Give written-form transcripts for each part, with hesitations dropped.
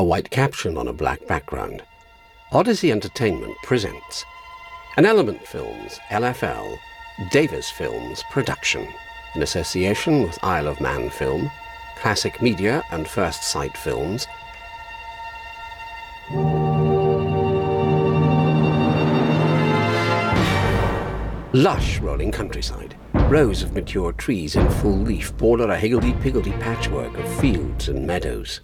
a white caption on a black background. Odyssey Entertainment presents an Element Films, LFL, Davis Films production, in association with Isle of Man Film, Classic Media and First Sight Films. Lush rolling countryside. Rows of mature trees in full leaf border a higgledy-piggledy patchwork of fields and meadows.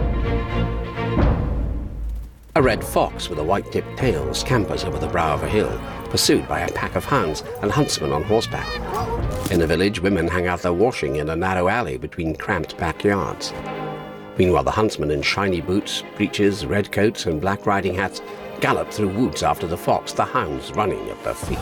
A red fox with a white-tipped tail scampers over the brow of a hill, pursued by a pack of hounds and huntsmen on horseback. In the village, women hang out their washing in a narrow alley between cramped backyards. Meanwhile, the huntsmen in shiny boots, breeches, red coats and black riding hats gallop through woods after the fox, the hounds running at their feet.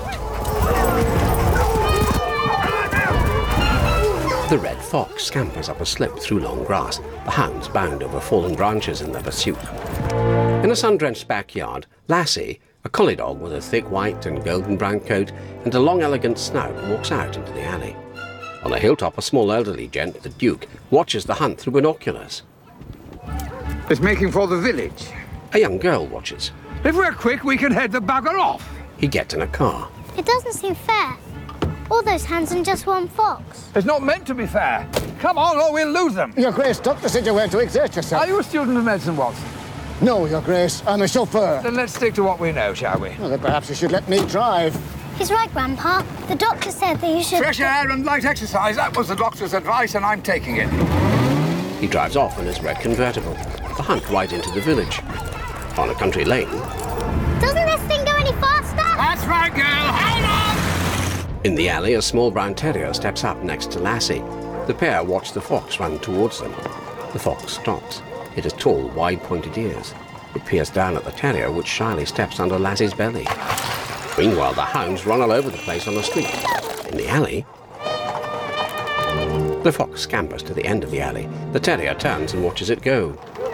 The red fox scampers up a slope through long grass, the hounds bound over fallen branches in their pursuit. In a sun-drenched backyard, Lassie, a collie dog with a thick white and golden brown coat and a long elegant snout, walks out into the alley. On a hilltop, a small elderly gent, the Duke, watches the hunt through binoculars. It's making for the village. A young girl watches. If we're quick, we can head the bugger off. He gets in a car. It doesn't seem fair. All those hands and just one fox. It's not meant to be fair. Come on, or we'll lose them. Your Grace, doctor said you were to exert yourself. Are you a student of medicine, Watson? No, Your Grace, I'm a chauffeur. Then let's stick to what we know, shall we? Well, then perhaps you should let me drive. He's right, Grandpa. The doctor said that you should... Fresh air and light exercise, that was the doctor's advice, and I'm taking it. He drives off in his red convertible, the hunt right into the village. On a country lane... Doesn't this thing go any faster? That's right, girl. Hold on! In the alley, a small brown terrier steps up next to Lassie. The pair watch the fox run towards them. The fox stops. It has tall, wide-pointed ears. It peers down at the terrier, which shyly steps under Lassie's belly. Meanwhile, the hounds run all over the place on the street. In the alley, the fox scampers to the end of the alley. The terrier turns and watches it go.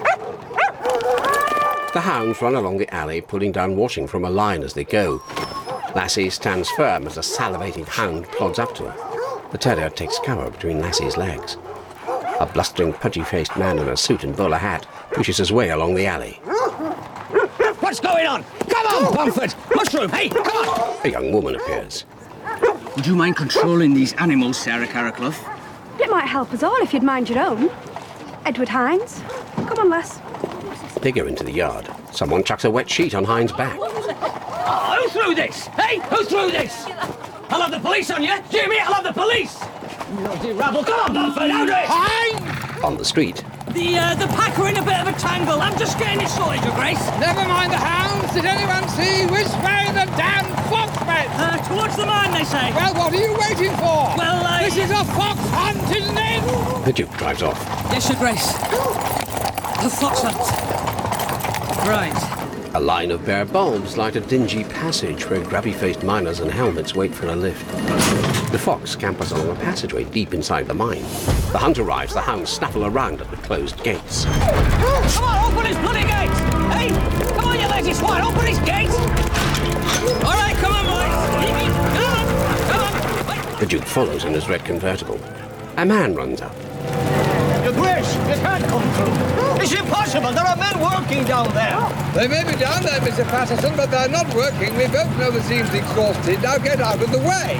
The hounds run along the alley, pulling down washing from a line as they go. Lassie stands firm as a salivating hound plods up to her. The terrier takes cover between Lassie's legs. A blustering, pudgy-faced man in a suit and bowler hat pushes his way along the alley. What's going on? Come on, Pomfret! Mushroom, hey, come on! A young woman appears. Would you mind controlling these animals, Sarah Carraclough? It might help us all if you'd mind your own. Edward Hines. Come on, lass. They go into the yard. Someone chucks a wet sheet on Hines' back. Oh, who threw this? Hey, who threw this? I'll have the police on you. Jimmy, I'll have the police. Bloody rabble. Come on, Pomfret, out of it! Hines! On the street, The pack are in a bit of a tangle. I'm just getting it sorted, Your Grace. Never mind the hounds. Did anyone see which way the damn fox went? Towards the mine, they say. Well, what are you waiting for? Well, This is a fox hunt, isn't it? the Duke drives off. Yes, Your Grace. The fox hunt. Right. A line of bare bulbs light a dingy passage where grubby-faced miners in helmets wait for a lift. The fox scampers along a passageway deep inside the mine. The hunt arrives, the hounds snaffle around at the closed gates. Come on, open his bloody gates! Hey! Come on, you lazy swine, open his gates! All right, come on, boys! Come on! The Duke follows in his red convertible. A man runs up. Your Grace, you can't come through. It's impossible. There are men working down there. They may be down there, Mr. Patterson, but they're not working. We both know the seam's exhausted. Now get out of the way.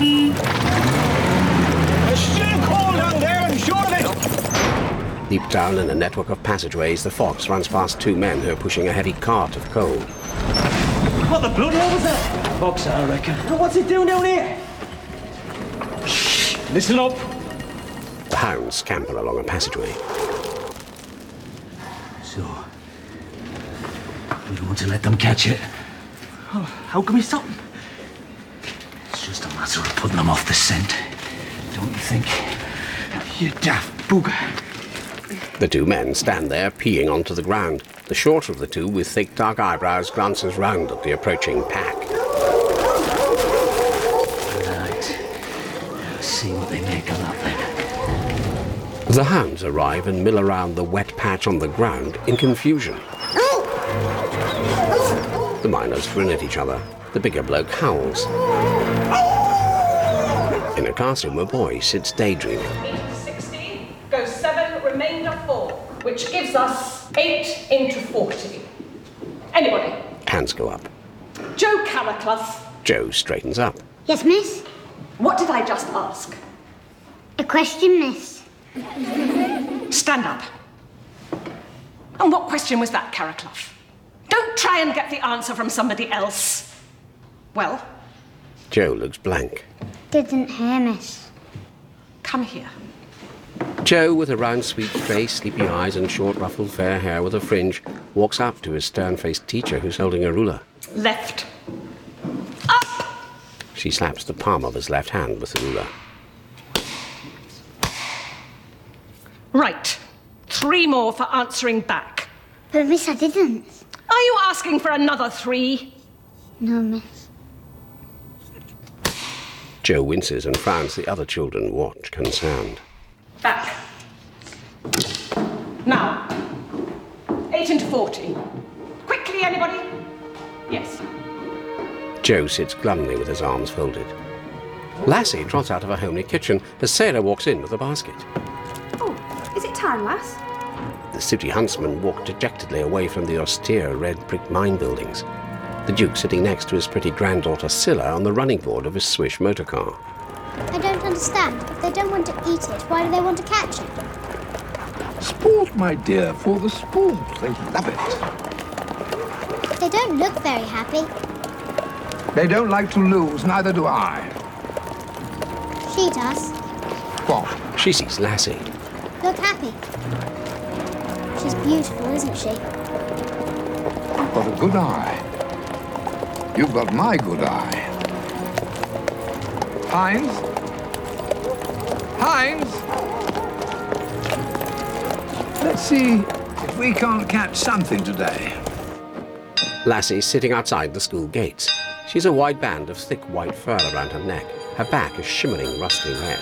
There's still coal down there, I'm sure of it. Deep down in a network of passageways, the fox runs past two men who are pushing a heavy cart of coal. What the bloody hell was that? Boxer, I reckon. What's he doing down here? Shh! Listen up. The hounds scamper along a passageway. So, we don't want to let them catch it. Oh, how can we stop them? It's just a matter of putting them off the scent, don't you think? You daft booger. The two men stand there, peeing onto the ground. The shorter of the two, with thick dark eyebrows, glances round at the approaching pack. Right. Let's see what they make of that then. The hounds arrive and mill around the wet patch on the ground in confusion. The miners grin at each other. The bigger bloke howls. In a classroom, a boy sits daydreaming. Meet 16, go 7, remainder 4, which gives gives us 8 into 40. Anybody? Hands go up. Joe Carraclough. Joe straightens up. Yes, miss? What did I just ask? A question, miss. Stand up. And what question was that, Carraclough? Don't try and get the answer from somebody else. Well? Joe looks blank. Didn't hear, miss. Come here. Joe, with a round, sweet face, sleepy eyes and short, ruffled fair hair with a fringe, walks up to his stern-faced teacher who's holding a ruler. Left. Up! She slaps the palm of his left hand with the ruler. Right. 3 more for answering back. But, miss, I didn't. Are you asking for another 3? No, miss. Joe winces and frowns. The other children watch, concerned. Back. Now. 8 into 40. Quickly, anybody? Yes. Joe sits glumly with his arms folded. Lassie trots out of her homely kitchen as Sarah walks in with a basket. Oh, is it time, lass? The sooty huntsman walked dejectedly away from the austere red brick mine buildings. The Duke sitting next to his pretty granddaughter Scylla on the running board of his swish motor car. I don't understand. If they don't want to eat it, why do they want to catch it? Sport, my dear, for the sport. They love it. They don't look very happy. They don't like to lose, neither do I. She does. What? She sees Lassie. Look happy. She's beautiful, isn't she? You've got a good eye. You've got my good eye. Heinz? Heinz? Let's see if we can't catch something today. Lassie's sitting outside the school gates. She's a wide band of thick white fur around her neck. Her back is shimmering rusty red.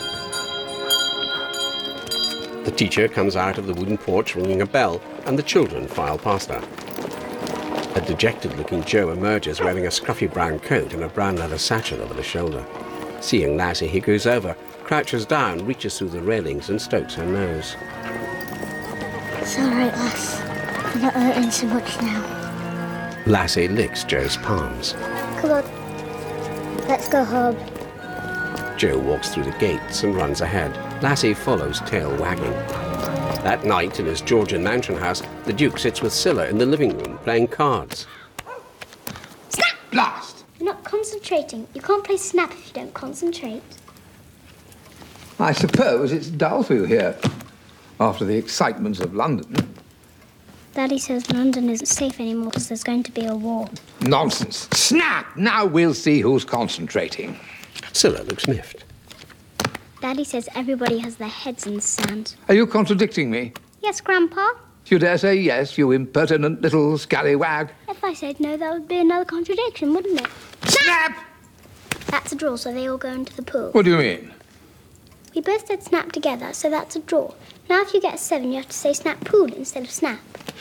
The teacher comes out of the wooden porch ringing a bell, and the children file past her. A dejected-looking Joe emerges wearing a scruffy brown coat and a brown leather satchel over the shoulder. Seeing Lassie, he goes over, crouches down, reaches through the railings and strokes her nose. It's all right, lass. I'm not hurting so much now. Lassie licks Joe's palms. Come on. Let's go home. Joe walks through the gates and runs ahead. Lassie follows, tail wagging. That night, in his Georgian mansion house, the Duke sits with Scylla in the living room, playing cards. Snap! Blast! You're not concentrating. You can't play snap if you don't concentrate. I suppose it's dull for you here, after the excitements of London. Daddy says London isn't safe anymore because there's going to be a war. Nonsense. Snap! Now we'll see who's concentrating. Scylla looks miffed. Daddy says everybody has their heads in the sand. Are you contradicting me? Yes, Grandpa? You dare say yes, you impertinent little scallywag? If I said no, that would be another contradiction, wouldn't it? Snap! That's a draw, so they all go into the pool. What do you mean? We both said snap together, so that's a draw. Now if you get a 7, you have to say snap pool instead of snap.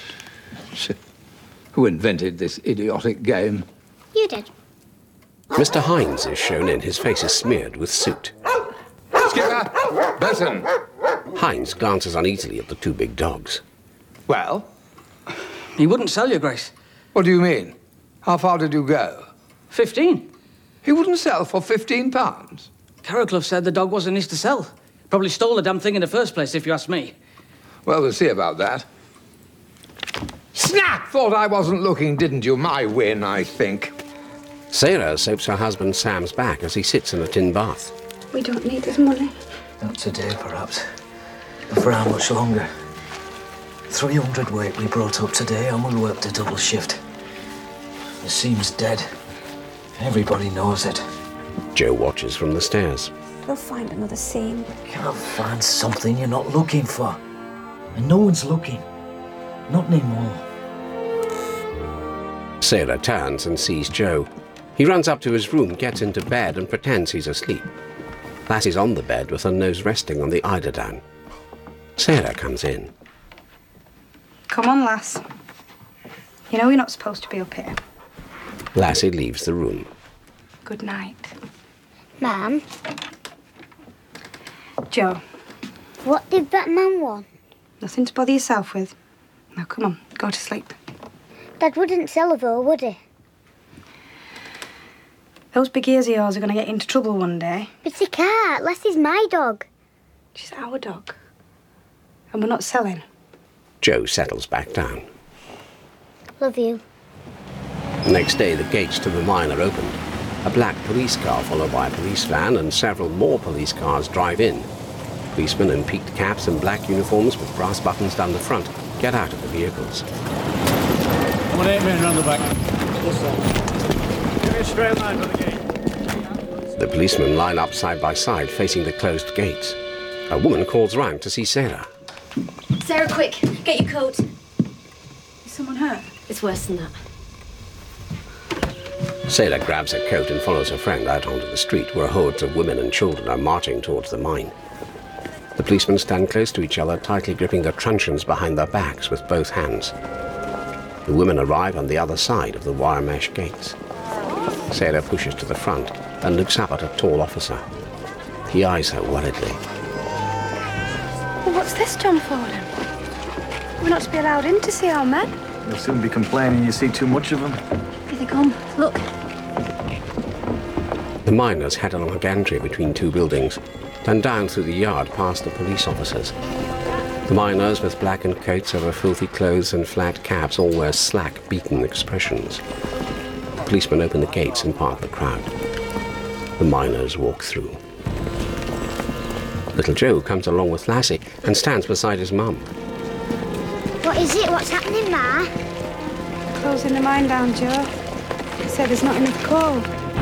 Who invented this idiotic game? You did. Mr. Hines is shown in. His face is smeared with soot. Skipper! Burton! Hines glances uneasily at the 2 big dogs. Well? He wouldn't sell you, Grace. What do you mean? How far did you go? 15. He wouldn't sell for £15? Carraclough said the dog wasn't his to sell. Probably stole the damn thing in the first place, if you ask me. Well, we'll see about that. Snap! Thought I wasn't looking, didn't you? My win, I think. Sarah soaps her husband Sam's back as he sits in a tin bath. We don't need his money. Not today, perhaps. But for how much longer? 300 weight we brought up today, and we worked a double shift. It seems dead. Everybody knows it. Joe watches from the stairs. They'll find another seam. Can't find something you're not looking for. And no one's looking. Not anymore. Sarah turns and sees Joe. He runs up to his room, gets into bed and pretends he's asleep. Lassie's on the bed with her nose resting on the eiderdown. Sarah comes in. Come on, lass. You know you're not supposed to be up here. Lassie leaves the room. Good night. Ma'am, Joe, what did that man want? nothing to bother yourself with. Now, come on, go to sleep. Dad wouldn't sell her though, would he? Those big ears of yours are going to get into trouble one day. But he can't. Lassie's my dog. She's our dog. And we're not selling. Joe settles back down. Love you. The next day, the gates to the mine are opened. A black police car followed by a police van and several more police cars drive in. Policemen in peaked caps and black uniforms with brass buttons down the front get out of the vehicles. Come on, 8 men round the back. Yes, sir. Give me a straight line for the gate. The policemen line up side by side facing the closed gates. A woman calls round to see Sarah. Sarah, quick, get your coat. Is someone hurt? It's worse than that. Sarah grabs her coat and follows her friend out onto the street where hordes of women and children are marching towards the mine. The policemen stand close to each other, tightly gripping their truncheons behind their backs with both hands. The women arrive on the other side of the wire mesh gates. Sarah pushes to the front and looks up at a tall officer. He eyes her worriedly. Well, what's this done for them? We're not to be allowed in to see our men. You'll soon be complaining you see too much of them. Here they come. Look. The miners head along a gantry between two buildings, then down through the yard past the police officers. The miners with blackened coats over filthy clothes and flat caps all wear slack, beaten expressions. The policemen open the gates and part the crowd. The miners walk through. Little Joe comes along with Lassie and stands beside his mum. What is it? What's happening, Ma? Closing the mine down, Joe. He said there's not enough coal.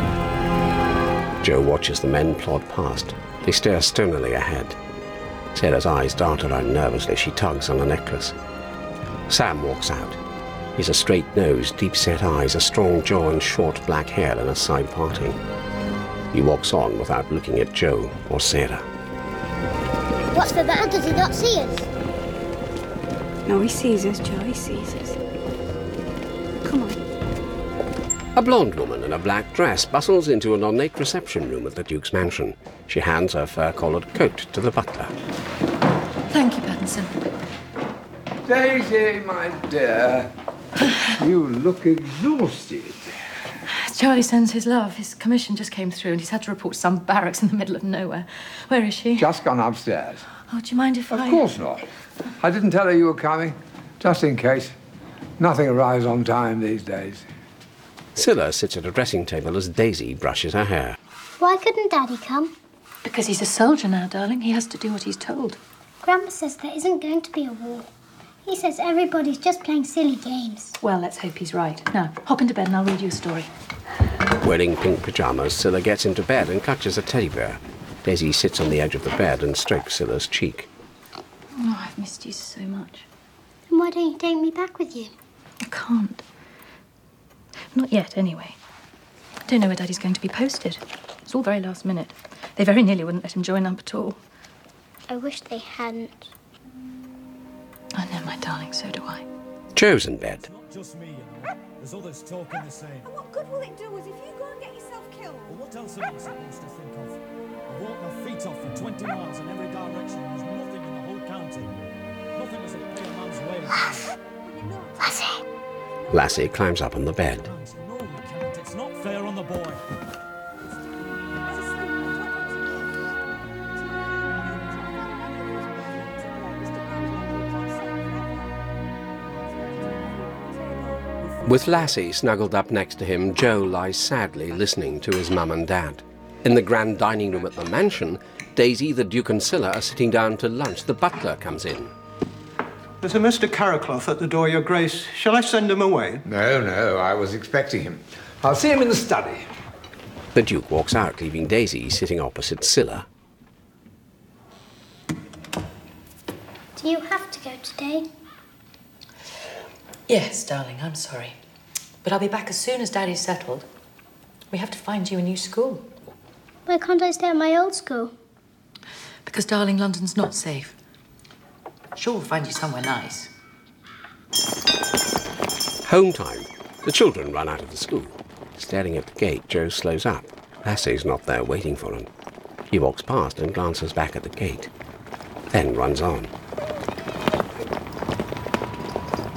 Joe watches the men plod past. They stare stonily ahead. Sarah's eyes dart around nervously. She tugs on a necklace. Sam walks out. He's a straight nose, deep-set eyes, a strong jaw and short black hair and a side parting. He walks on without looking at Joe or Sarah. What's the matter? Does he not see us? No, he sees us, Joe. He sees us. Come on. A blonde woman in a black dress bustles into an ornate reception room at the Duke's mansion. She hands her fur-collared coat to the butler. Thank you, Pattinson. Daisy, my dear, you look exhausted. Charlie sends his love. His commission just came through and he's had to report some barracks in the middle of nowhere. Where is she? Just gone upstairs. Oh, do you mind if Of course not. I didn't tell her you were coming, just in case. Nothing arrives on time these days. Scylla sits at a dressing table as Daisy brushes her hair. Why couldn't Daddy come? Because he's a soldier now, darling. He has to do what he's told. Grandpa says there isn't going to be a war. He says everybody's just playing silly games. Well, let's hope he's right. Now, hop into bed and I'll read you a story. Wearing pink pyjamas, Scylla gets into bed and clutches a teddy bear. Daisy sits on the edge of the bed and strokes Scylla's cheek. Oh, I've missed you so much. Then why don't you take me back with you? I can't. Not yet, anyway. I don't know where Daddy's going to be posted. It's all very last minute. They very nearly wouldn't let him join up at all. I wish they hadn't. I know, my darling, so do I. Joe's in bed. Not just me, you know. There's others talking the same. And what good will it do us if you go and get yourself killed? But what else am I supposed to think of? I've walked my feet off for 20 miles in every direction. There's nothing in the whole county. Nothing as a pay a man's wage. Lassie. Lassie climbs up on the bed. No, you can't. It's not fair on the boy. With Lassie snuggled up next to him, Joe lies sadly listening to his mum and dad. In the grand dining room at the mansion, Daisy, the Duke and Scylla are sitting down to lunch. The butler comes in. There's a Mr. Carraclough at the door, Your Grace. Shall I send him away? No, I was expecting him. I'll see him in the study. The Duke walks out, leaving Daisy sitting opposite Scylla. Do you have to go today? Yes, darling, I'm sorry. But I'll be back as soon as Daddy's settled. We have to find you a new school. Why can't I stay at my old school? Because, darling, London's not safe. Sure, we'll find you somewhere nice. Home time. The children run out of the school. Staring at the gate, Joe slows up. Lassie's not there waiting for him. He walks past and glances back at the gate, then runs on.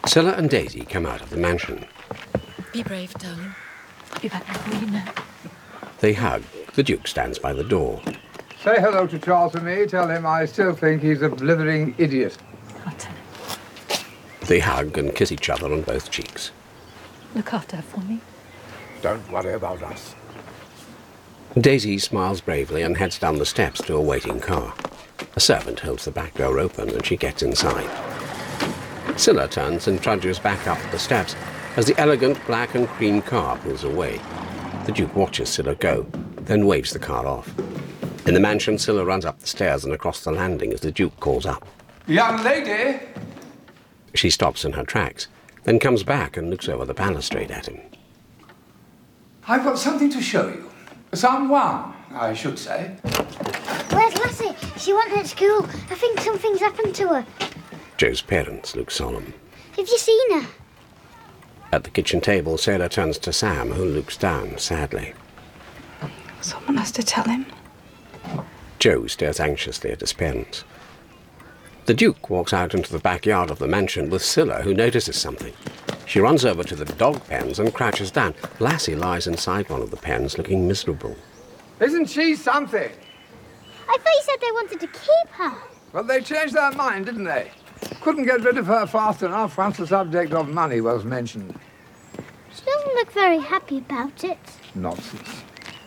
Scylla and Daisy come out of the mansion. Be brave, darling. I'll be back before you know. They hug. The Duke stands by the door. Say hello to Charles for me. Tell him I still think he's a blithering idiot. I'll tell him. They hug and kiss each other on both cheeks. Look after her for me. Don't worry about us. Daisy smiles bravely and heads down the steps to a waiting car. A servant holds the back door open and she gets inside. Scylla turns and trudges back up the steps as the elegant black and cream car pulls away. The Duke watches Scylla go, then waves the car off. In the mansion, Scylla runs up the stairs and across the landing as the Duke calls up. Young lady! She stops in her tracks, then comes back and looks over the balustrade at him. I've got something to show you. Someone, I should say. Where's Lassie? She went at school. I think something's happened to her. Joe's parents look solemn. Have you seen her? At the kitchen table, Sarah turns to Sam, who looks down sadly. Someone has to tell him. Joe stares anxiously at his parents. The Duke walks out into the backyard of the mansion with Scylla, who notices something. She runs over to the dog pens and crouches down. Lassie lies inside one of the pens, looking miserable. Isn't she something? I thought you said they wanted to keep her. Well, they changed their mind, didn't they? Couldn't get rid of her fast enough once the subject of money was mentioned. She doesn't look very happy about it. Nonsense.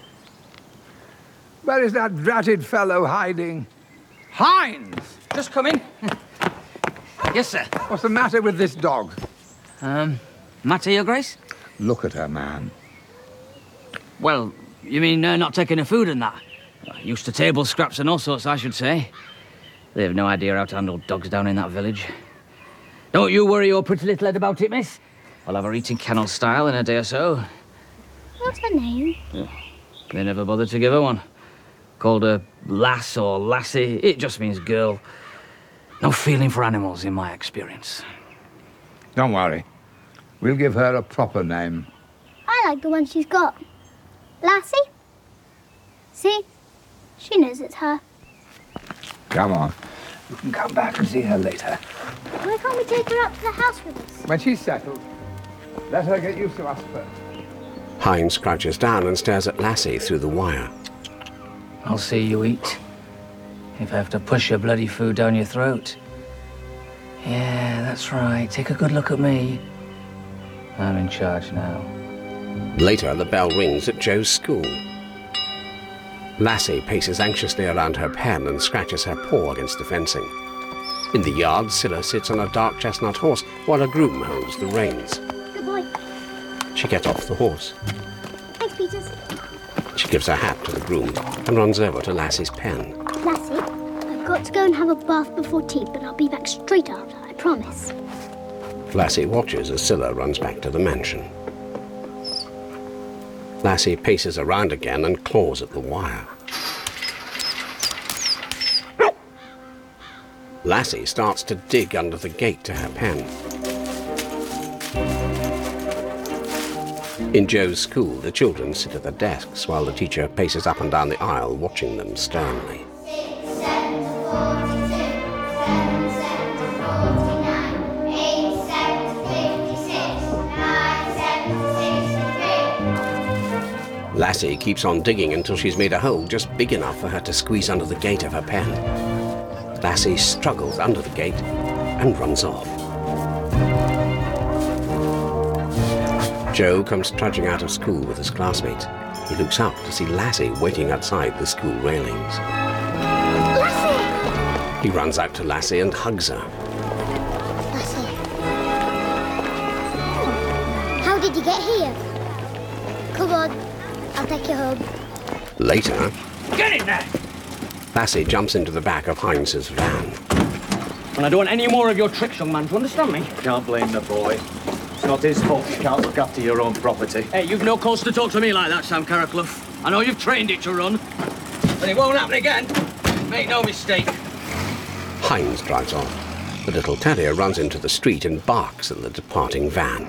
Where is that dratted fellow hiding? Hines! Just come in. Yes, sir. What's the matter with this dog? Matter, Your Grace? Look at her, man. Well, you mean not taking her food and that? Used to table scraps and all sorts, I should say. They have no idea how to handle dogs down in that village. Don't you worry your pretty little head about it, miss. I'll have her eating kennel style in a day or so. What's her name? They never bothered to give her one. Called her Lass or Lassie. It just means girl. No feeling for animals, in my experience. Don't worry. We'll give her a proper name. I like the one she's got. Lassie? See? She knows it's her. Come on. You can come back and see her later. Why can't we take her up to the house with us? When she's settled, let her get used to us first. Hines crouches down and stares at Lassie through the wire. I'll see you eat. If I have to push your bloody food down your throat. Yeah, that's right. Take a good look at me. I'm in charge now. Later, the bell rings at Joe's school. Lassie paces anxiously around her pen and scratches her paw against the fencing. In the yard, Scylla sits on a dark chestnut horse while a groom holds the reins. Good boy. She gets off the horse. Thanks, Peters. She gives her hat to the groom and runs over to Lassie's pen. Lassie, I've got to go and have a bath before tea, but I'll be back straight after, I promise. Lassie watches as Scylla runs back to the mansion. Lassie paces around again and claws at the wire. Lassie starts to dig under the gate to her pen. In Joe's school, the children sit at their desks while the teacher paces up and down the aisle, watching them sternly. 6, 7, 42, 7, 7, 49, 8, 7, 56, 9, 7, 63. Lassie keeps on digging until she's made a hole just big enough for her to squeeze under the gate of her pen. Lassie struggles under the gate and runs off. Joe comes trudging out of school with his classmates. He looks up to see Lassie waiting outside the school railings. Lassie! He runs out to Lassie and hugs her. Lassie. How did you get here? Come on, I'll take you home. Later, Get in there! Lassie jumps into the back of Heinz's van. And I don't want any more of your tricks, young man. Do you understand me? Can't blame the boy. It's not his fault you can't look after your own property. Hey, you've no cause to talk to me like that, Sam Carraclough. I know you've trained it to run, but it won't happen again. Make no mistake. Heinz drives off. The little terrier runs into the street and barks at the departing van.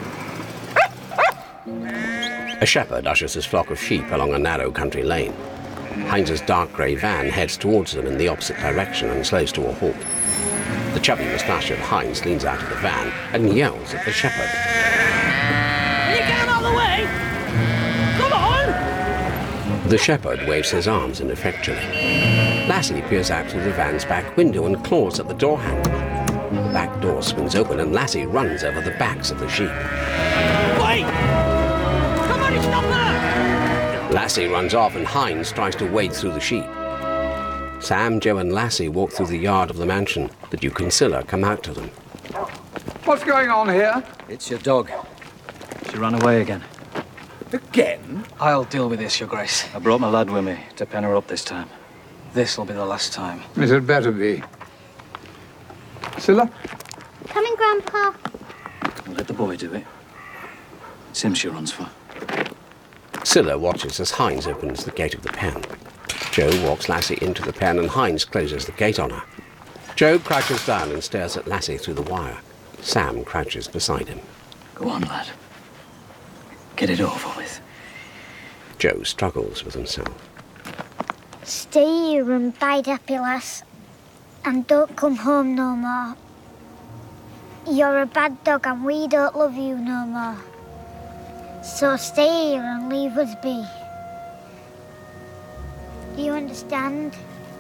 A shepherd ushers his flock of sheep along a narrow country lane. Heinz's dark grey van heads towards them in the opposite direction and slows to a halt. The chubby mustachioed Heinz leans out of the van and yells at the shepherd. Will you get him out of the way? Come on! The shepherd waves his arms ineffectually. Lassie peers out through the van's back window and claws at the door handle. The back door swings open and Lassie runs over the backs of the sheep. Wait! Come on, you stop there! Lassie runs off and Heinz tries to wade through the sheep. Sam, Joe and Lassie walk through the yard of the mansion. The Duke and Scylla come out to them. What's going on here? It's your dog. She ran away again. Again? I'll deal with this, Your Grace. I brought my lad with me to pen her up this time. This'll be the last time. It had better be. Scylla? Coming, Grandpa. I'll let the boy do it. It's him she runs for. Scylla watches as Heinz opens the gate of the pen. Joe walks Lassie into the pen and Heinz closes the gate on her. Joe crouches down and stares at Lassie through the wire. Sam crouches beside him. Go on, lad. Get it over with. Joe struggles with himself. Stay here and bide happy, lass. And don't come home no more. You're a bad dog and we don't love you no more. So stay here and leave us be. Do you understand?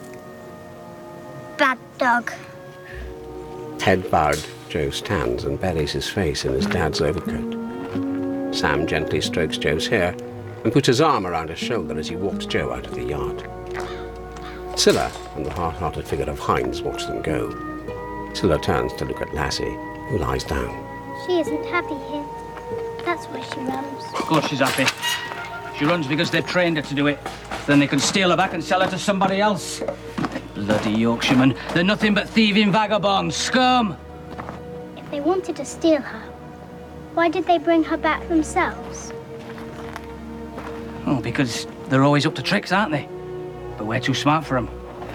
Bad dog. Head bowed, Joe stands and buries his face in his dad's overcoat. Sam gently strokes Joe's hair and puts his arm around his shoulder as he walks Joe out of the yard. Scylla and the hard-hearted figure of Heinz watch them go. Scylla turns to look at Lassie, who lies down. She isn't happy here. That's why she runs. Of course she's happy. She runs because they've trained her to do it. Then they can steal her back and sell her to somebody else. Bloody Yorkshiremen. They're nothing but thieving vagabonds. Scum! If they wanted to steal her, why did they bring her back themselves? Oh, because they're always up to tricks, aren't they? But we're too smart for them.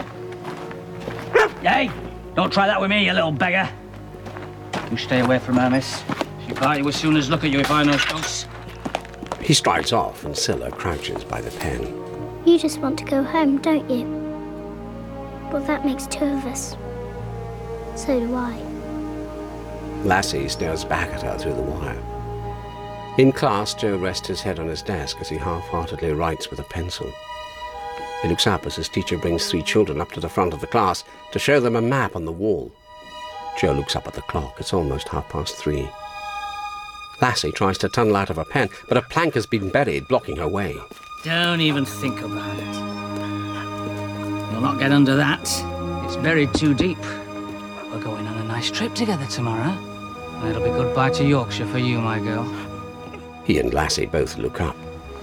Hey! Don't try that with me, you little beggar. You stay away from her, miss. She'll bite you as soon as look at you if I know skunks. He strides off and Scylla crouches by the pen. You just want to go home, don't you? Well, that makes two of us. So do I. Lassie stares back at her through the wire. In class, Joe rests his head on his desk as he half-heartedly writes with a pencil. He looks up as his teacher brings 3 children up to the front of the class to show them a map on the wall. Joe looks up at the clock. It's almost 3:30. Lassie tries to tunnel out of her pen, but a plank has been buried, blocking her way. Don't even think about it. You'll not get under that. It's buried too deep. We're going on a nice trip together tomorrow. And it'll be goodbye to Yorkshire for you, my girl. He and Lassie both look up.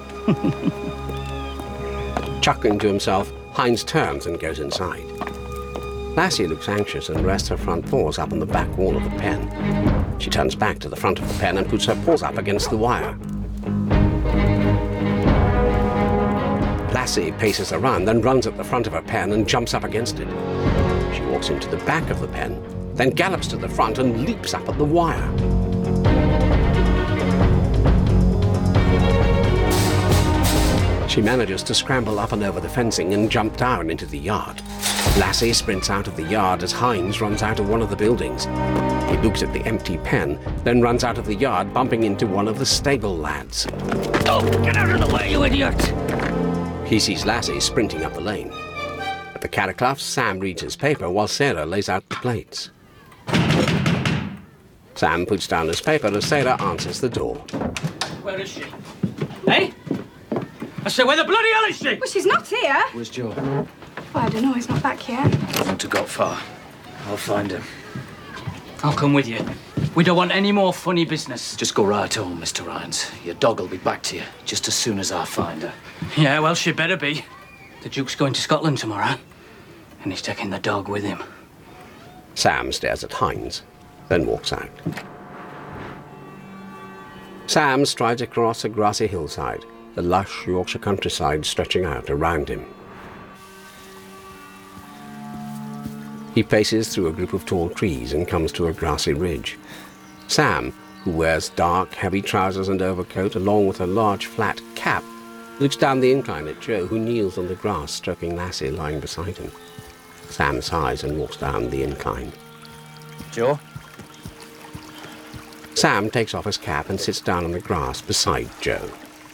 Chuckling to himself, Heinz turns and goes inside. Lassie looks anxious and rests her front paws up on the back wall of the pen. She turns back to the front of the pen and puts her paws up against the wire. Lassie paces around, then runs at the front of her pen and jumps up against it. She walks into the back of the pen, then gallops to the front and leaps up at the wire. She manages to scramble up and over the fencing and jump down into the yard. Lassie sprints out of the yard as Heinz runs out of one of the buildings. He looks at the empty pen, then runs out of the yard, bumping into one of the stable lads. Oh, get out of the way, you idiot! He sees Lassie sprinting up the lane. At the Carracloughs, Sam reads his paper while Sarah lays out the plates. Sam puts down his paper as Sarah answers the door. Where is she? Hey? I say, where the bloody hell is she? Well, she's not here. Where's Joe? Well, I don't know. He's not back yet. I won't have got far. I'll find him. I'll come with you. We don't want any more funny business. Just go right home, Mr. Rhines. Your dog will be back to you just as soon as I find her. Yeah, well, she better be. The Duke's going to Scotland tomorrow, and he's taking the dog with him. Sam stares at Heinz, then walks out. Sam strides across a grassy hillside, the lush Yorkshire countryside stretching out around him. He paces through a group of tall trees and comes to a grassy ridge. Sam, who wears dark, heavy trousers and overcoat along with a large flat cap, looks down the incline at Joe, who kneels on the grass stroking Lassie lying beside him. Sam sighs and walks down the incline. Joe? Sam takes off his cap and sits down on the grass beside Joe.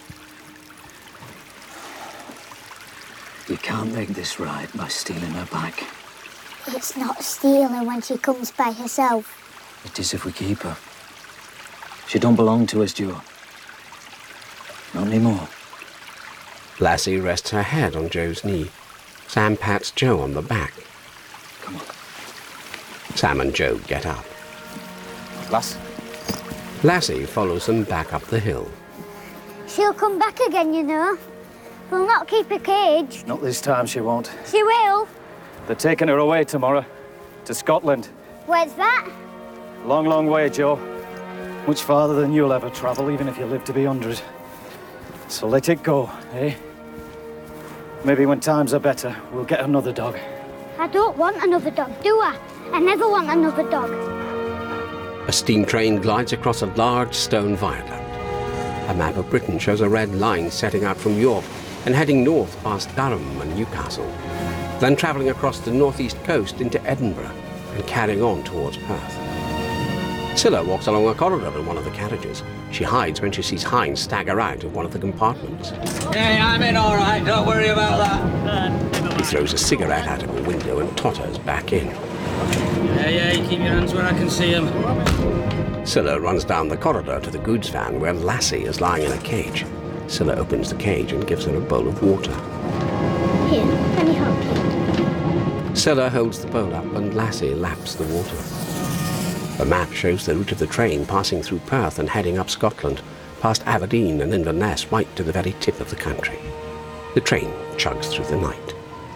You can't make this right by stealing her back. It's not stealing when she comes by herself. It is if we keep her. She don't belong to us, Joe. Not anymore. Lassie rests her head on Joe's knee. Sam pats Joe on the back. Come on. Sam and Joe get up. Lass? Lassie follows them back up the hill. She'll come back again, you know. We'll not keep her caged. Not this time, she won't. She will. They're taking her away tomorrow. To Scotland. Where's that? Long, long way, Joe. Much farther than you'll ever travel, even if you live to be 100. So let it go, eh? Maybe when times are better, we'll get another dog. I don't want another dog, do I? I never want another dog. A steam train glides across a large stone viaduct. A map of Britain shows a red line setting out from York and heading north past Durham and Newcastle, then travelling across the northeast coast into Edinburgh and carrying on towards Perth. Scylla walks along a corridor in one of the carriages. She hides when she sees Hines stagger out of one of the compartments. Hey, I'm in all right, don't worry about that. He throws a cigarette out of a window and totters back in. Yeah, keep your hands where I can see them. Scylla runs down the corridor to the goods van where Lassie is lying in a cage. Scylla opens the cage and gives her a bowl of water. Here, let me help you. Scylla holds the bowl up and Lassie laps the water. The map shows the route of the train passing through Perth and heading up Scotland, past Aberdeen and Inverness, right to the very tip of the country. The train chugs through the night.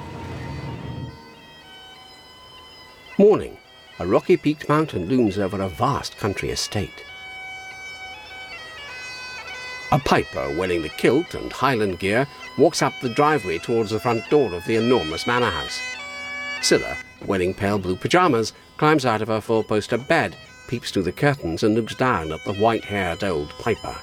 Morning. A rocky-peaked mountain looms over a vast country estate. A piper wearing the kilt and Highland gear walks up the driveway towards the front door of the enormous manor house. Scylla, wearing pale blue pyjamas, climbs out of her four-poster bed, peeps through the curtains and looks down at the white-haired old piper.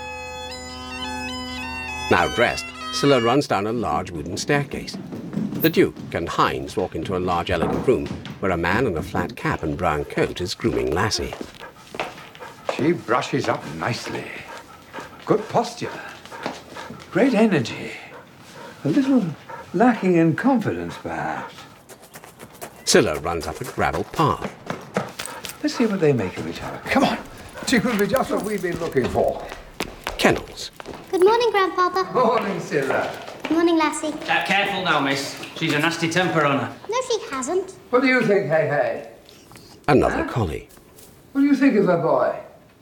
Now dressed, Scylla runs down a large wooden staircase. The Duke and Hines walk into a large elegant room where a man in a flat cap and brown coat is grooming Lassie. She brushes up nicely. Good posture. Great energy. A little lacking in confidence, perhaps. Scylla runs up a gravel path. Let's see what they make of each other. Come on. She could be just what we've been looking for. Kennels. Good morning, Grandpapa. Morning, Scylla. Good morning, Lassie. Careful now, miss. She's a nasty temper on her. No, she hasn't. What do you think, Hey Hey? Another collie. What do you think of her boy?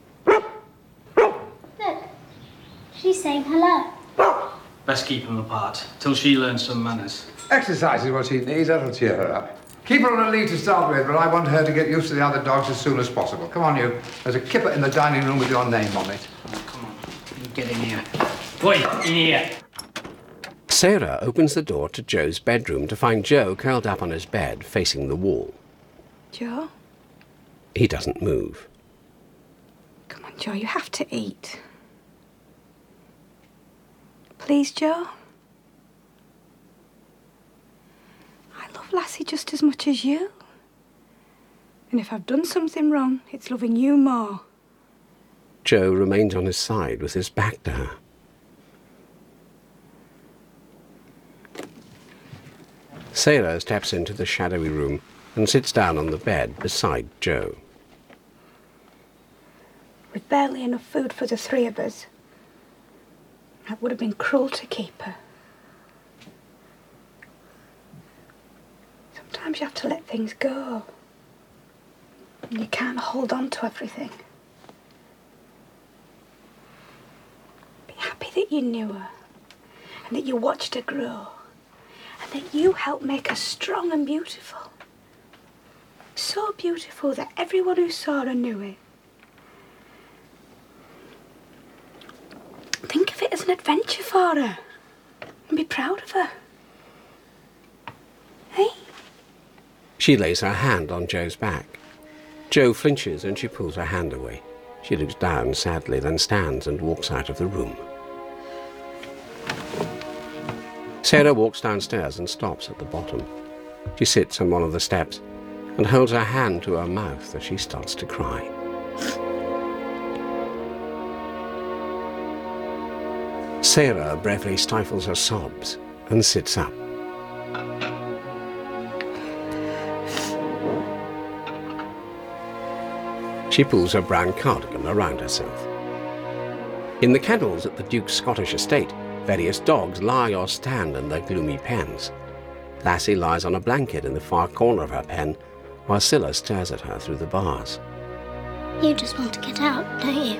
Look, she's saying hello. Best keep them apart, till she learns some manners. Exercise is what she needs. That'll cheer her up. Keep her on a lead to start with, but I want her to get used to the other dogs as soon as possible. Come on, you. There's a kipper in the dining room with your name on it. Come on, you get in here. Boy, in here. Sarah opens the door to Joe's bedroom to find Joe curled up on his bed, facing the wall. Joe? He doesn't move. Come on, Joe, you have to eat. Please, Joe? I love Lassie just as much as you. And if I've done something wrong, it's loving you more. Joe remains on his side with his back to her. Sarah steps into the shadowy room and sits down on the bed beside Joe. With barely enough food for the three of us, that would have been cruel to keep her. Sometimes you have to let things go. And you can't hold on to everything. Be happy that you knew her, and that you watched her grow, and that you helped make her strong and beautiful. So beautiful that everyone who saw her knew it. Think of it as an adventure for her, and be proud of her. Hey? She lays her hand on Joe's back. Joe flinches and she pulls her hand away. She looks down sadly, then stands and walks out of the room. Sarah walks downstairs and stops at the bottom. She sits on one of the steps, and holds her hand to her mouth as she starts to cry. Sarah bravely stifles her sobs and sits up. She pulls her brown cardigan around herself. In the kennels at the Duke's Scottish estate, various dogs lie or stand in their gloomy pens. Lassie lies on a blanket in the far corner of her pen, while Scylla stares at her through the bars. You just want to get out, don't you?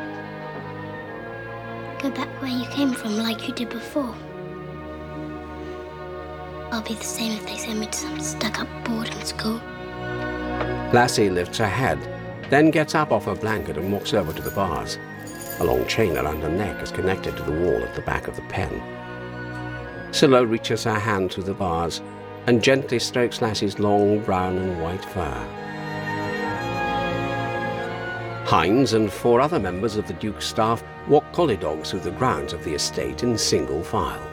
Go back where you came from like you did before. I'll be the same if they send me to some stuck-up boarding school. Lassie lifts her head, then gets up off her blanket and walks over to the bars. A long chain around her neck is connected to the wall at the back of the pen. Scylla reaches her hand through the bars and gently strokes Lassie's long brown and white fur. Heinz and 4 other members of the Duke's staff walk collie dogs through the grounds of the estate in single file.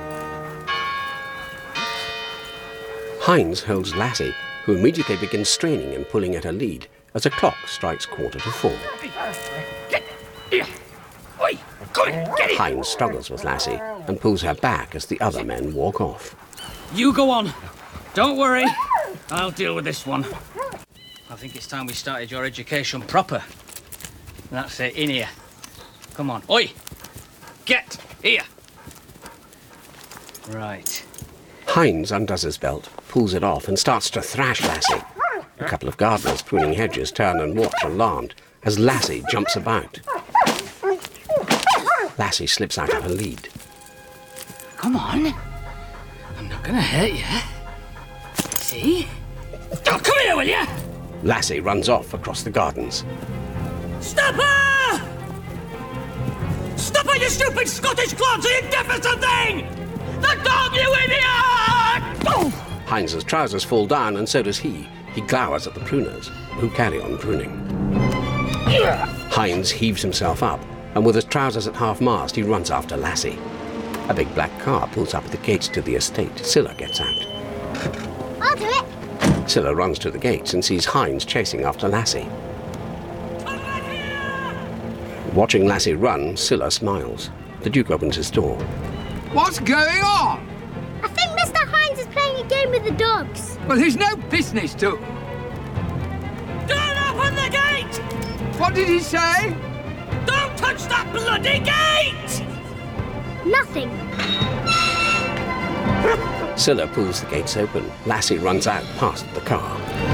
Heinz holds Lassie, who immediately begins straining and pulling at her lead as a clock strikes 4:45. Heinz struggles with Lassie and pulls her back as the other men walk off. You go on. Don't worry. I'll deal with this one. I think it's time we started your education proper. That's it, in here. Come on. Oi! Get here! Right. Heinz undoes his belt, pulls it off and starts to thrash Lassie. A couple of gardeners pruning hedges turn and watch alarmed as Lassie jumps about. Lassie slips out of her lead. Come on. I'm not gonna hurt you. See? Oh, come here, will you? Lassie runs off across the gardens. Stop her! Stop her, you stupid Scottish clods, you deficient thing! The dog, you idiot! Oh! Heinz's trousers fall down and so does he. He glowers at the pruners, who carry on pruning. Heinz heaves himself up, and with his trousers at half-mast, he runs after Lassie. A big black car pulls up at the gates to the estate. Scylla gets out. I'll do it. Scylla runs to the gates and sees Heinz chasing after Lassie. Watching Lassie run, Scylla smiles. The Duke opens his door. What's going on? I think Mr. Heinz is playing a game with the dogs. Well, he's no business to. Don't open the gate! What did he say? Don't touch that bloody gate! Nothing. Scylla pulls the gates open. Lassie runs out past the car.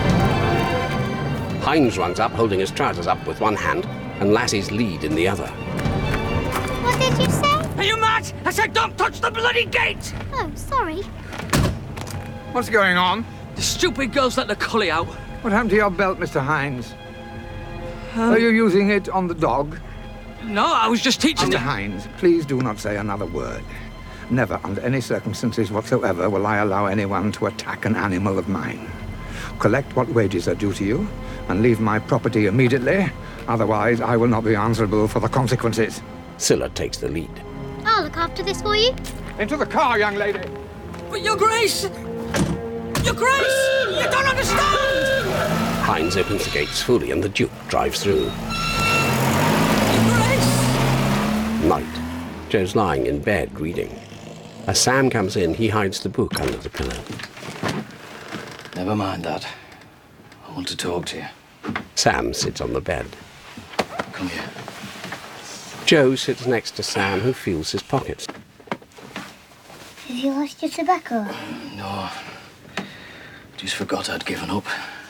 Heinz runs up, holding his trousers up with one hand and Lassie's lead in the other. What did you say? Are you mad? I said don't touch the bloody gate! Oh, sorry. What's going on? The stupid girls let the cully out. What happened to your belt, Mr. Heinz? Are you using it on the dog? No, I was just teaching Mr. Heinz, please do not say another word. Never, under any circumstances whatsoever, will I allow anyone to attack an animal of mine. Collect what wages are due to you, and leave my property immediately. Otherwise, I will not be answerable for the consequences. Scylla takes the lead. I'll look after this for you. Into the car, young lady. But Your Grace! Your Grace! You don't understand! Heinz opens the gates fully and the Duke drives through. Your Grace! Night. Joe's lying in bed reading. As Sam comes in, he hides the book under the pillow. Never mind that. I want to talk to you. Sam sits on the bed. Come here. Joe sits next to Sam, who feels his pockets. Have you lost your tobacco? No. Just forgot I'd given up.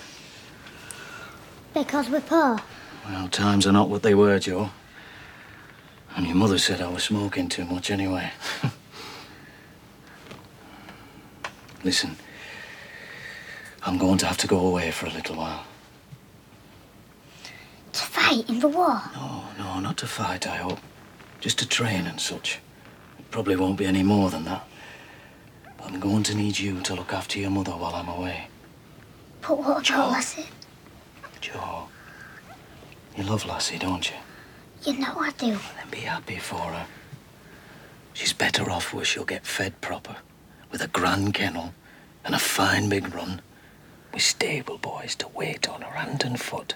Because we're poor. Well, times are not what they were, Joe. And your mother said I was smoking too much anyway. Listen, I'm going to have to go away for a little while. To fight in the war? No, not to fight, I hope. Just to train and such. It probably won't be any more than that. But I'm going to need you to look after your mother while I'm away. But what about Lassie? Joe, you love Lassie, don't you? You know I do. Then be happy for her. She's better off where she'll get fed proper, with a grand kennel and a fine big run, with stable boys to wait on her hand and foot.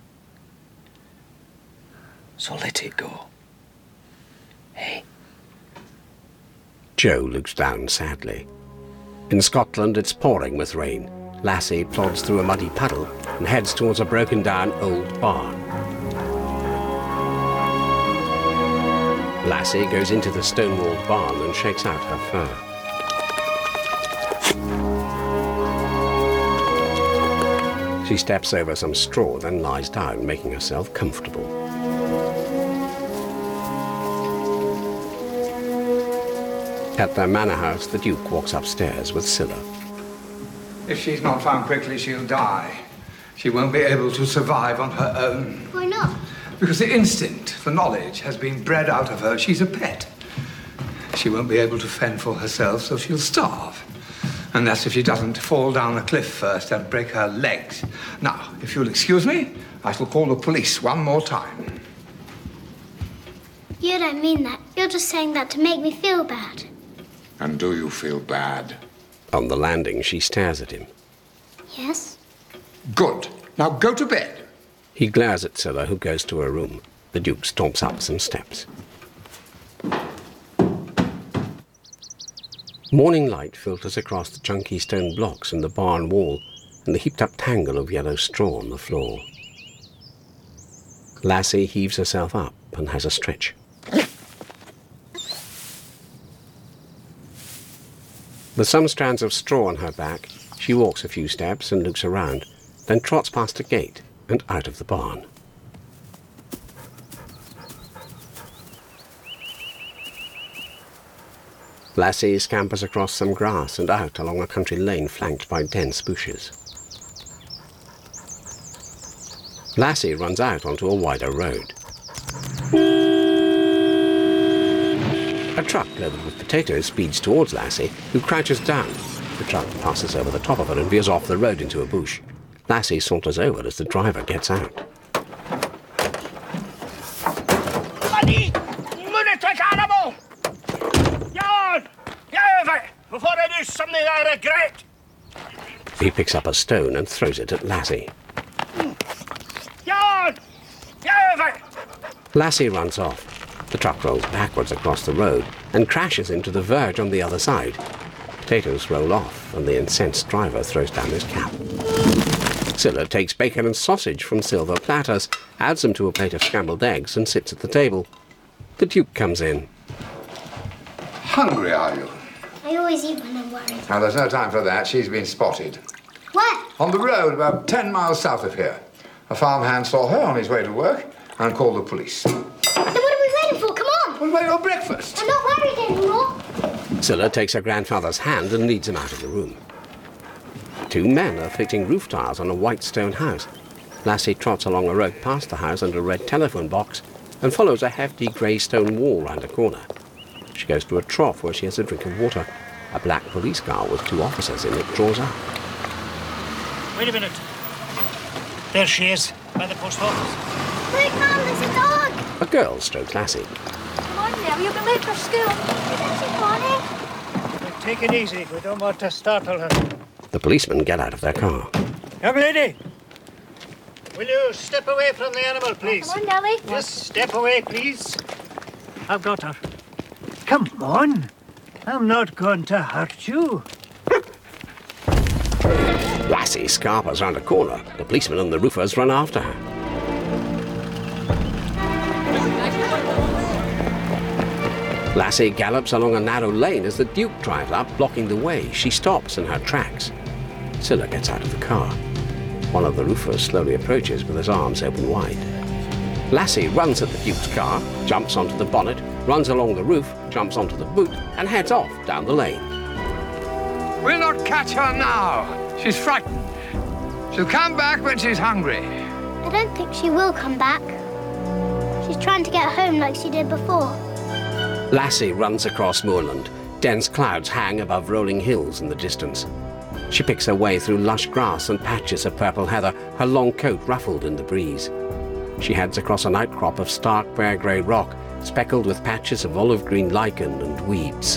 So let it go. Hey? Joe looks down sadly. In Scotland, it's pouring with rain. Lassie plods through a muddy puddle and heads towards a broken-down old barn. Lassie goes into the stone-walled barn and shakes out her fur. She steps over some straw, then lies down, making herself comfortable. At their manor house, the Duke walks upstairs with Scylla. If she's not found quickly, she'll die. She won't be able to survive on her own. Why not? Because the instinct for knowledge has been bred out of her. She's a pet. She won't be able to fend for herself, so she'll starve. And that's if she doesn't fall down a cliff first and break her legs. Now, if you'll excuse me, I shall call the police one more time. You don't mean that. You're just saying that to make me feel bad. And do you feel bad? On the landing, she stares at him. Yes? Good. Now go to bed. He glares at Scylla, who goes to her room. The Duke stomps up some steps. Morning light filters across the chunky stone blocks in the barn wall and the heaped-up tangle of yellow straw on the floor. Lassie heaves herself up and has a stretch. With some strands of straw on her back, she walks a few steps and looks around, then trots past a gate and out of the barn. Lassie scampers across some grass and out along a country lane flanked by dense bushes. Lassie runs out onto a wider road. A truck loaded with potatoes speeds towards Lassie, who crouches down. The truck passes over the top of her and veers off the road into a bush. Lassie saunters over as the driver gets out. Bloody lunatic animal! Yawn! Get over before I do something I regret! He picks up a stone and throws it at Lassie. Yawn! Get over! Lassie runs off. The truck rolls backwards across the road and crashes into the verge on the other side. Potatoes roll off, and the incensed driver throws down his cap. Scylla takes bacon and sausage from silver platters, adds them to a plate of scrambled eggs, and sits at the table. The Duke comes in. Hungry, are you? I always eat when I'm worried. Now, there's no time for that. She's been spotted. Where? On the road, about 10 miles south of here. A farmhand saw her on his way to work and called the police. Then what are we waiting for? Come on! What about your breakfast? I'm not worried anymore. Scylla takes her grandfather's hand and leads him out of the room. Two men are fitting roof tiles on a white stone house. Lassie trots along a road past the house under a red telephone box and follows a hefty grey stone wall round a corner. She goes to a trough where she has a drink of water. A black police car with two officers in it draws up. Wait a minute. There she is, by the post office. Look, Mum, there's a dog. A girl strokes Lassie. Come on now, you'll be late for school. Take it easy. We don't want to startle her. The policemen get out of their car. Young lady, will you step away from the animal, please? Come on, Nellie. Just step away, please. I've got her. Come on. I'm not going to hurt you. Lassie scarpers round a corner. The policemen and the roofers run after her. Lassie gallops along a narrow lane as the Duke drives up, blocking the way. She stops in her tracks. Scylla gets out of the car. One of the roofers slowly approaches with his arms open wide. Lassie runs at the Duke's car, jumps onto the bonnet, runs along the roof, jumps onto the boot, and heads off down the lane. We'll not catch her now. She's frightened. She'll come back when she's hungry. I don't think she will come back. She's trying to get home like she did before. Lassie runs across moorland. Dense clouds hang above rolling hills in the distance. She picks her way through lush grass and patches of purple heather, her long coat ruffled in the breeze. She heads across an outcrop of stark bare grey rock, speckled with patches of olive-green lichen and weeds.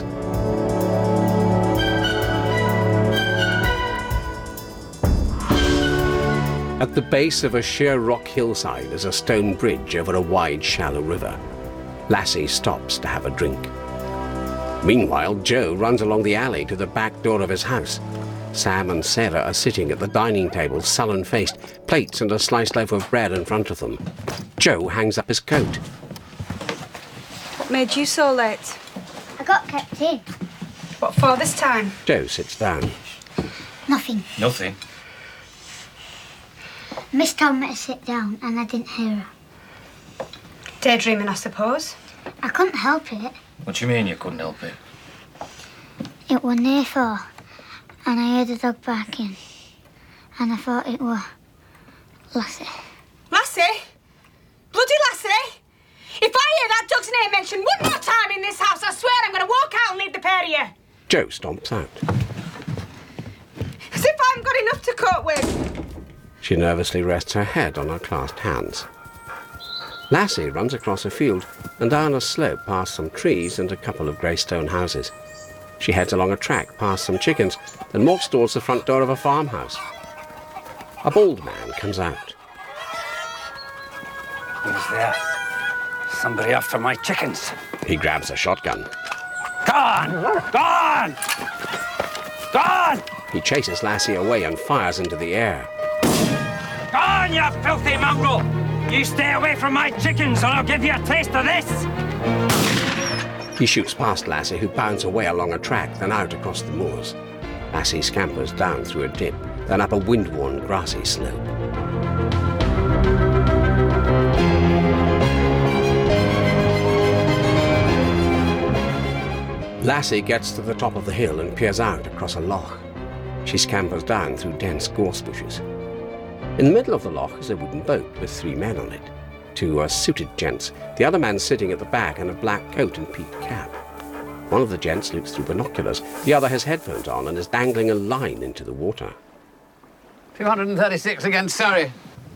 At the base of a sheer rock hillside is a stone bridge over a wide, shallow river. Lassie stops to have a drink. Meanwhile, Joe runs along the alley to the back door of his house. Sam and Sarah are sitting at the dining table, sullen-faced, plates and a sliced loaf of bread in front of them. Joe hangs up his coat. What made you so late? I got kept in. What for this time? Joe sits down. Nothing. Nothing? Miss told me to sit down and I didn't hear her. Daydreaming, I suppose. I couldn't help it. What do you mean you couldn't help it? It were near 4 and I heard a dog barking and I thought it were Lassie. Lassie? Bloody Lassie? If I hear that dog's name mentioned one more time in this house, I swear I'm going to walk out and leave the pair of you. Joe stomps out. As if I haven't got enough to cope with. She nervously rests her head on her clasped hands. Lassie runs across a field and down a slope past some trees and a couple of grey stone houses. She heads along a track past some chickens and walks towards the front door of a farmhouse. A bald man comes out. Who's there? Somebody after my chickens. He grabs a shotgun. Gone! Gone! Gone! He chases Lassie away and fires into the air. Gone, you filthy mongrel! You stay away from my chickens or I'll give you a taste of this! He shoots past Lassie, who bounds away along a track, then out across the moors. Lassie scampers down through a dip, then up a wind-worn grassy slope. Lassie gets to the top of the hill and peers out across a loch. She scampers down through dense gorse bushes. In the middle of the loch is a wooden boat with 3 men on it. 2 are suited gents, the other man sitting at the back in a black coat and peaked cap. One of the gents looks through binoculars, the other has headphones on and is dangling a line into the water. 236 against Surrey.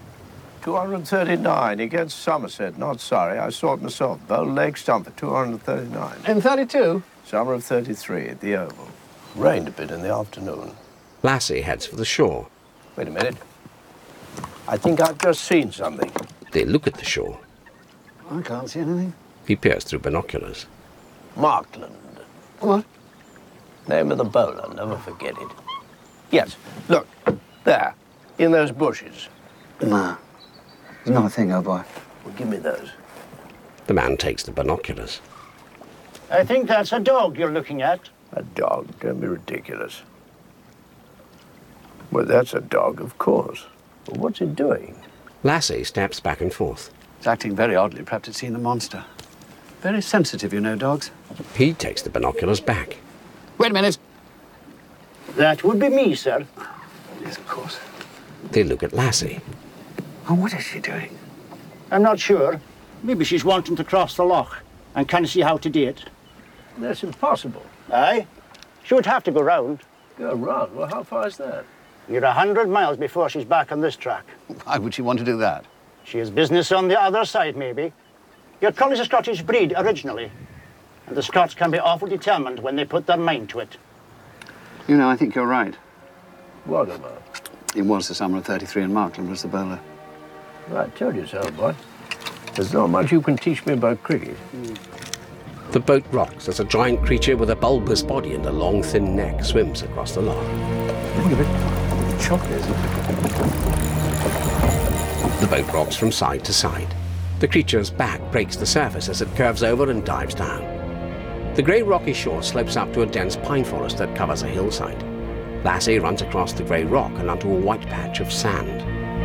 239 against Somerset, not Surrey. I saw it myself. Bow leg stump for 239. In 32? Summer of 33 at the Oval. Rained a bit in the afternoon. Lassie heads for the shore. Wait a minute. I think I've just seen something. They look at the shore. I can't see anything. He peers through binoculars. Markland. What? Name of the bowl, I'll never forget it. Yes, look, there, in those bushes. No, there's not a thing, old boy. Well, give me those. The man takes the binoculars. I think that's a dog you're looking at. A dog? Don't be ridiculous. Well, that's a dog, of course. But what's it doing? Lassie steps back and forth. It's acting very oddly. Perhaps it's seen a monster. Very sensitive, you know, dogs. He takes the binoculars back. Wait a minute. That would be me, sir. Yes, of course. They look at Lassie. Oh, what is she doing? I'm not sure. Maybe she's wanting to cross the loch and can't see how to do it. That's impossible. Aye? She would have to go round. Go round? Well, how far is that? You're 100 miles before she's back on this track. Why would she want to do that? She has business on the other side, maybe. Your collie's a Scottish breed originally, and the Scots can be awful determined when they put their mind to it. You know, I think you're right. What about? It was the summer of 33 and Markland was the bowler. I told you so, boy. There's not much you can teach me about cricket. The boat rocks as a giant creature with a bulbous body and a long, thin neck swims across the loch. Look a bit chocolate, isn't it? The boat rocks from side to side. The creature's back breaks the surface as it curves over and dives down. The grey rocky shore slopes up to a dense pine forest that covers a hillside. Lassie runs across the grey rock and onto a white patch of sand.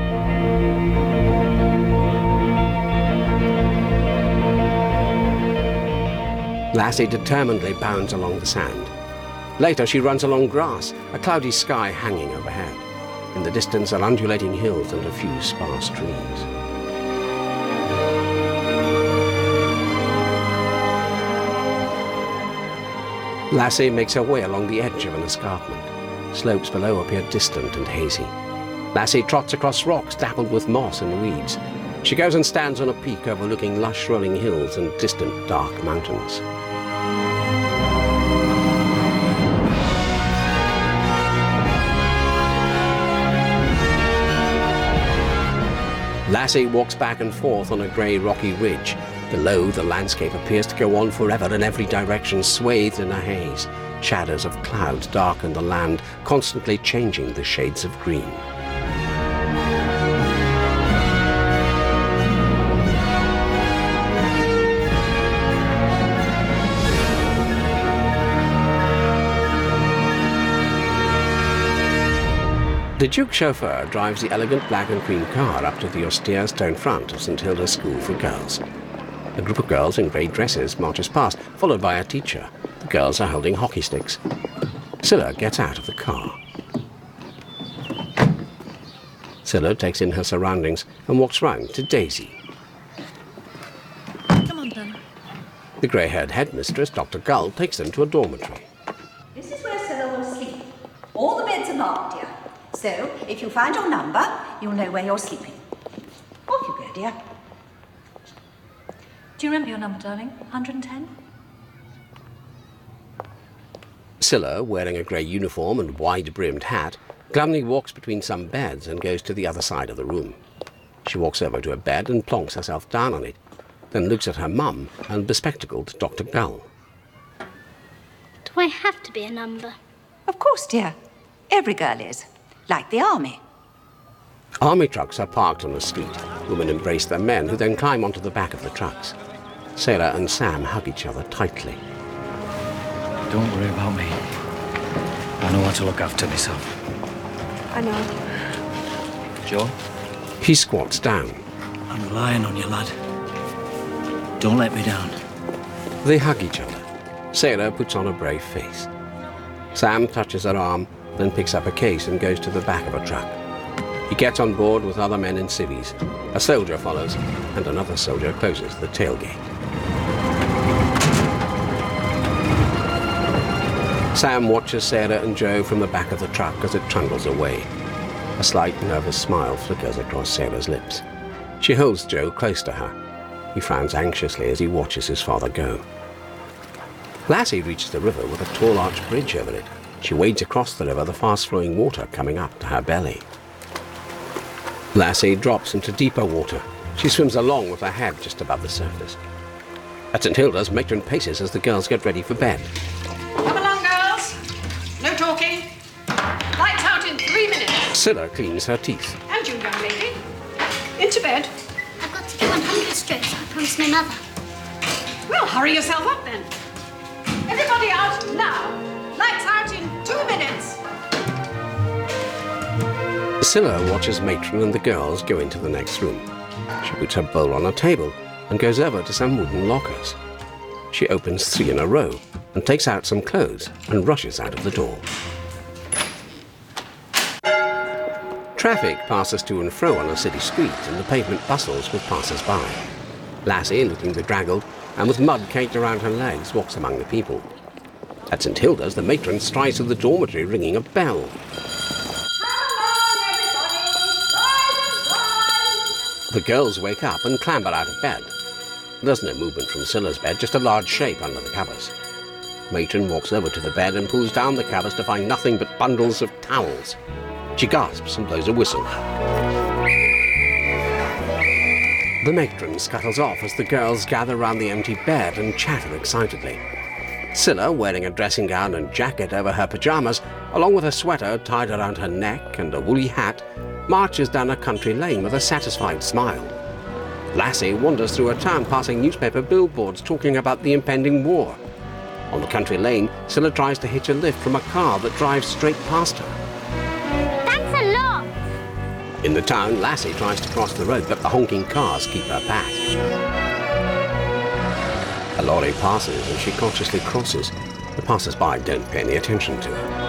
Lassie determinedly bounds along the sand. Later, she runs along grass, a cloudy sky hanging overhead. In the distance are undulating hills and a few sparse trees. Lassie makes her way along the edge of an escarpment. Slopes below appear distant and hazy. Lassie trots across rocks dappled with moss and weeds. She goes and stands on a peak overlooking lush rolling hills and distant dark mountains. Lassie walks back and forth on a grey rocky ridge. Below, the landscape appears to go on forever in every direction, swathed in a haze. Shadows of clouds darken the land, constantly changing the shades of green. The Duke's chauffeur drives the elegant black and cream car up to the austere stone front of St. Hilda's School for Girls. A group of girls in grey dresses marches past, followed by a teacher. The girls are holding hockey sticks. Scylla gets out of the car. Scylla takes in her surroundings and walks round to Daisy. Come on, then. The grey-haired headmistress, Dr. Gull, takes them to a dormitory. This is where Scylla will sleep. All the beds are marked, dear. So, if you find your number, you'll know where you're sleeping. Off you go, dear. Do you remember your number, darling? 110? Scylla, wearing a grey uniform and wide-brimmed hat, glumly walks between some beds and goes to the other side of the room. She walks over to a bed and plonks herself down on it, then looks at her mum and bespectacled Dr. Gull. Do I have to be a number? Of course, dear. Every girl is. Like the army. Army trucks are parked on the street. Women embrace their men, who then climb onto the back of the trucks. Sarah and Sam hug each other tightly. Don't worry about me. I know how to look after myself. I know. Joe? He squats down. I'm relying on you, lad. Don't let me down. They hug each other. Sarah puts on a brave face. Sam touches her arm, then picks up a case and goes to the back of a truck. He gets on board with other men in civvies. A soldier follows, and another soldier closes the tailgate. Sam watches Sarah and Joe from the back of the truck as it trundles away. A slight, nervous smile flickers across Sarah's lips. She holds Joe close to her. He frowns anxiously as he watches his father go. Lassie reaches the river with a tall arch bridge over it. She wades across the river, the fast-flowing water coming up to her belly. Lassie drops into deeper water. She swims along with her head just above the surface. At St. Hilda's, Matron paces as the girls get ready for bed. Come along, girls. No talking. Lights out in 3 minutes. Scylla cleans her teeth. And you, young lady. Into bed. I've got to do 100 strips. I promised my mother. Well, hurry yourself up then. Everybody out now. Lights out in 2 minutes. Scylla watches Matron and the girls go into the next room. She puts her bowl on a table and goes over to some wooden lockers. She opens 3 in a row and takes out some clothes and rushes out of the door. Traffic passes to and fro on a city street and the pavement bustles with passers-by. Lassie, looking bedraggled and with mud caked around her legs, walks among the people. At St. Hilda's, the matron strides to the dormitory ringing a bell. The girls wake up and clamber out of bed. There's no movement from Scylla's bed, just a large shape under the covers. Matron walks over to the bed and pulls down the covers to find nothing but bundles of towels. She gasps and blows a whistle. The matron scuttles off as the girls gather round the empty bed and chatter excitedly. Scylla, wearing a dressing gown and jacket over her pyjamas, along with a sweater tied around her neck and a woolly hat, marches down a country lane with a satisfied smile. Lassie wanders through a town passing newspaper billboards talking about the impending war. On the country lane, Scylla tries to hitch a lift from a car that drives straight past her. Thanks a lot. In the town, Lassie tries to cross the road, but the honking cars keep her back. A lorry passes and she cautiously crosses. The passers-by don't pay any attention to her.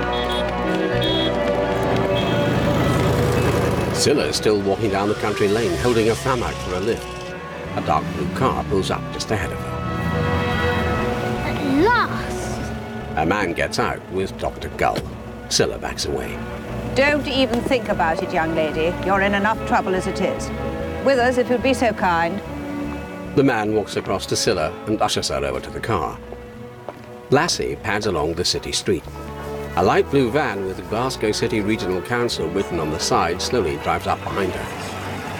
Scylla is still walking down the country lane, holding a thumb out for a lift. A dark blue car pulls up just ahead of her. At last! A man gets out with Dr. Gull. Scylla backs away. Don't even think about it, young lady. You're in enough trouble as it is. With us, if you'd be so kind. The man walks across to Scylla and ushers her over to the car. Lassie pads along the city street. A light blue van with Glasgow City Regional Council written on the side slowly drives up behind her.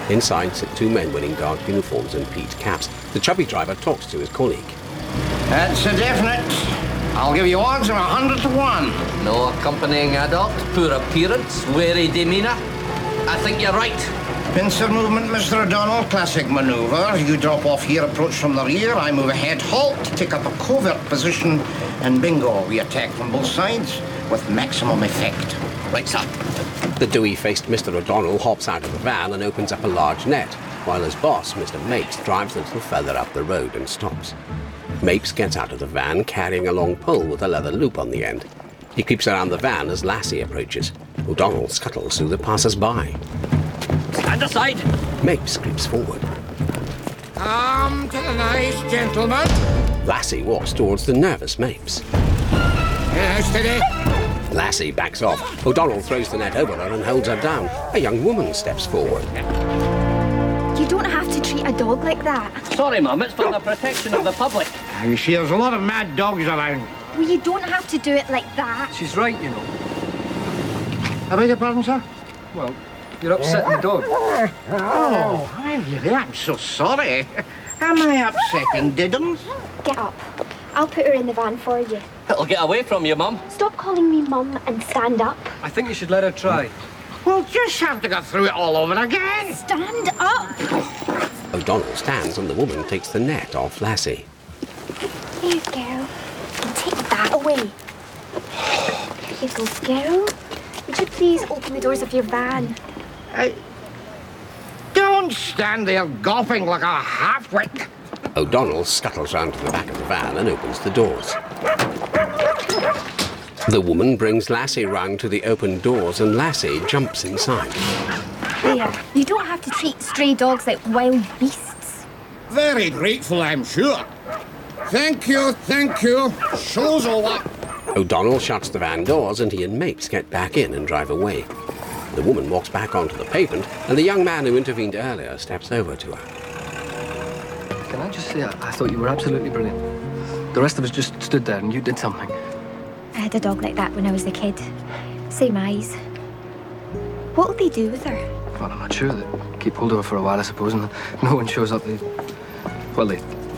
Inside sit two men wearing dark uniforms and peaked caps. The chubby driver talks to his colleague. That's a definite. I'll give you odds of 100 to 1. No accompanying adult, poor appearance, wary demeanour. I think you're right. Pincer movement, Mr. O'Donnell. Classic manoeuvre. You drop off here, approach from the rear. I move ahead, halt, take up a covert position, and bingo, we attack from both sides with maximum effect. Right, sir. The dewy-faced Mr. O'Donnell hops out of the van and opens up a large net, while his boss, Mr. Mapes, drives a little further up the road and stops. Mapes gets out of the van carrying a long pole with a leather loop on the end. He creeps around the van as Lassie approaches. O'Donnell scuttles through the passers-by. Stand aside! Mapes creeps forward. Come to the nice gentleman. Lassie walks towards the nervous Mapes. Steady. Lassie backs off. O'Donnell throws the net over her and holds her down. A young woman steps forward. You don't have to treat a dog like that. Sorry, Mum, it's for the protection of the public. You see, there's a lot of mad dogs around. Well, you don't have to do it like that. She's right, you know. I beg your pardon, sir? Well, you're upsetting the dog. Oh, I'm so sorry. Am I upsetting Diddums? Get up. I'll put her in the van for you. It'll get away from you, Mum. Stop calling me Mum and stand up. I think you should let her try. We'll just have to go through it all over again. Stand up. O'Donnell stands and the woman takes the net off Lassie. There you go. And take that away. There you go, girl. Would you please open the doors of your van? Don't stand there gawping like a half-wit. O'Donnell scuttles round to the back of the van and opens the doors. The woman brings Lassie round to the open doors and Lassie jumps inside. There. You don't have to treat stray dogs like wild beasts. Very grateful, I'm sure. Thank you, thank you. Show's over. O'Donnell shuts the van doors and he and Mapes get back in and drive away. The woman walks back onto the pavement and the young man who intervened earlier steps over to her. Can I just say, I thought you were absolutely brilliant. The rest of us just stood there and you did something. I had a dog like that when I was a kid. Same eyes. What'll they do with her? Well, I'm not sure. They keep hold of her for a while, I suppose, and if no one shows up, they'll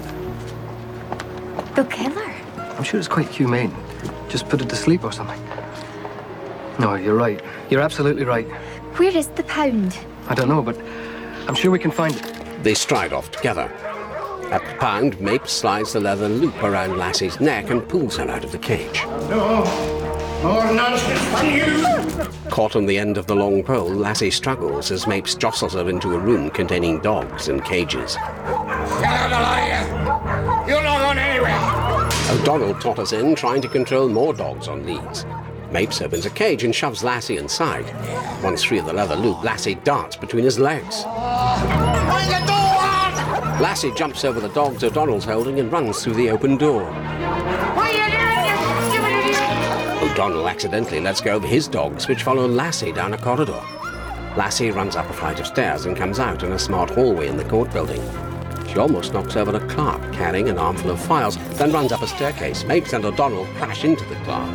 kill her. I'm sure it's quite humane. Just put her to sleep or something. No, you're right. You're absolutely right. Where is the pound? I don't know, but I'm sure we can find it. They stride off together. At the pound, Mapes slides the leather loop around Lassie's neck and pulls her out of the cage. No, more nonsense from you. Caught on the end of the long pole, Lassie struggles as Mapes jostles her into a room containing dogs and cages. Get out of here! You're not going anywhere! O'Donnell totters in, trying to control more dogs on leads. Mapes opens a cage and shoves Lassie inside. Once free of the leather loop, Lassie darts between his legs. Lassie jumps over the dogs O'Donnell's holding and runs through the open door. O'Donnell accidentally lets go of his dogs, which follow Lassie down a corridor. Lassie runs up a flight of stairs and comes out in a smart hallway in the court building. She almost knocks over a clerk carrying an armful of files, then runs up a staircase. Mapes and O'Donnell crash into the clerk.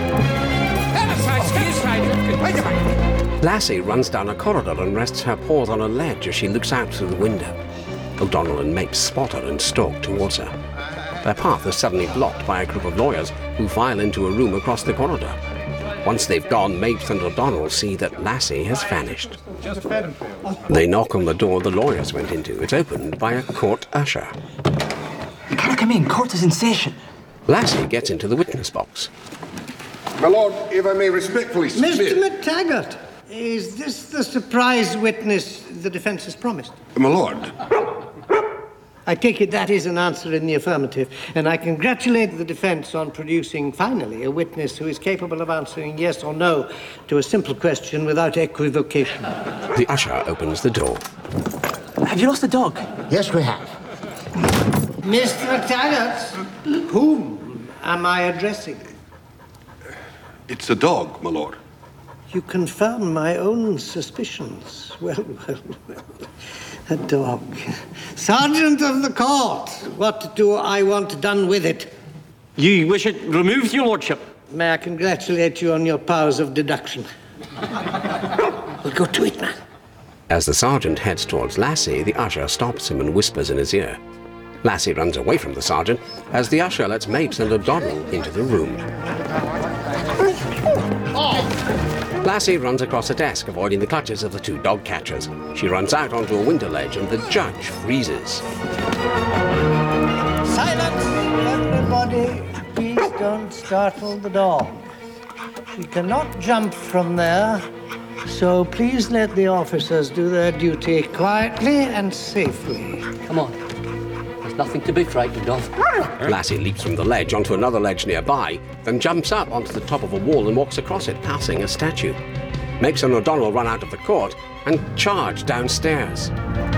Lassie runs down a corridor and rests her paws on a ledge as she looks out through the window. O'Donnell and Mapes spot her and stalk towards her. Their path is suddenly blocked by a group of lawyers who file into a room across the corridor. Once they've gone, Mapes and O'Donnell see that Lassie has vanished. They knock on the door the lawyers went into. It's opened by a court usher. You can't come in. Court is in session. Lassie gets into the witness box. My lord, if I may respectfully submit... Mr. McTaggart, is this the surprise witness the defence has promised? My lord. I take it that is an answer in the affirmative, and I congratulate the defence on producing, finally, a witness who is capable of answering yes or no to a simple question without equivocation. The usher opens the door. Have you lost the dog? Yes, we have. Mr. McTaggart, whom am I addressing? It's a dog, my lord. You confirm my own suspicions. Well. A dog. Sergeant of the court, what do I want done with it? You wish it removed, your lordship? May I congratulate you on your powers of deduction? Well, go to it, man. As the sergeant heads towards Lassie, the usher stops him and whispers in his ear. Lassie runs away from the sergeant as the usher lets Mapes and O'Donnell into the room. Lassie runs across the desk, avoiding the clutches of the two dog catchers. She runs out onto a window ledge and the judge freezes. Silence, everybody. Please don't startle the dog. She cannot jump from there, so please let the officers do their duty quietly and safely. Come on. There's nothing to be frightened of. Lassie leaps from the ledge onto another ledge nearby, then jumps up onto the top of a wall and walks across it, passing a statue. Mapes and O'Donnell run out of the court and charge downstairs.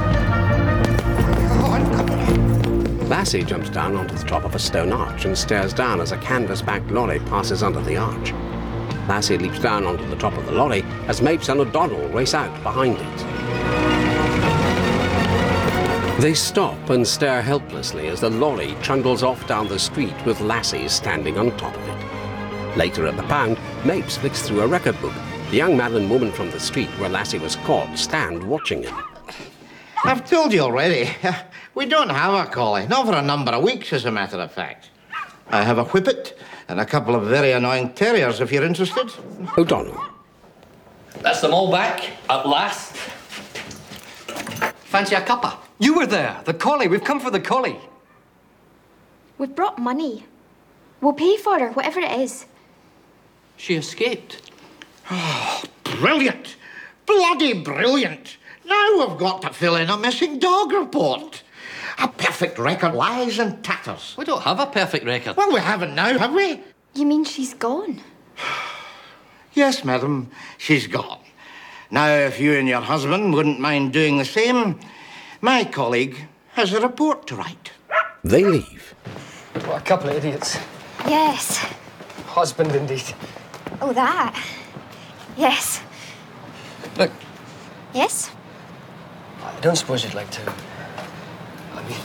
Lassie jumps down onto the top of a stone arch and stares down as a canvas-backed lorry passes under the arch. Lassie leaps down onto the top of the lorry as Mapes and O'Donnell race out behind it. They stop and stare helplessly as the lorry trundles off down the street with Lassie standing on top of it. Later at the pound, Mapes flicks through a record book. The young man and woman from the street where Lassie was caught stand watching him. I've told you already. We don't have a collie. Not for a number of weeks, as a matter of fact. I have a whippet and a couple of very annoying terriers, if you're interested. O'Donnell. That's them all back, at last. Fancy a cuppa? You were there. The collie. We've come for the collie. We've brought money. We'll pay for her, whatever it is. She escaped. Oh, brilliant. Bloody brilliant. Now we've got to fill in a missing dog report. A perfect record lies in tatters. We don't have a perfect record. Well, we haven't now, have we? You mean she's gone? Yes, madam, she's gone. Now, if you and your husband wouldn't mind doing the same, my colleague has a report to write. They leave. What a couple of idiots. Yes. Husband, indeed. Oh, that. Yes. Look, Yes? I don't suppose you'd like to... I mean...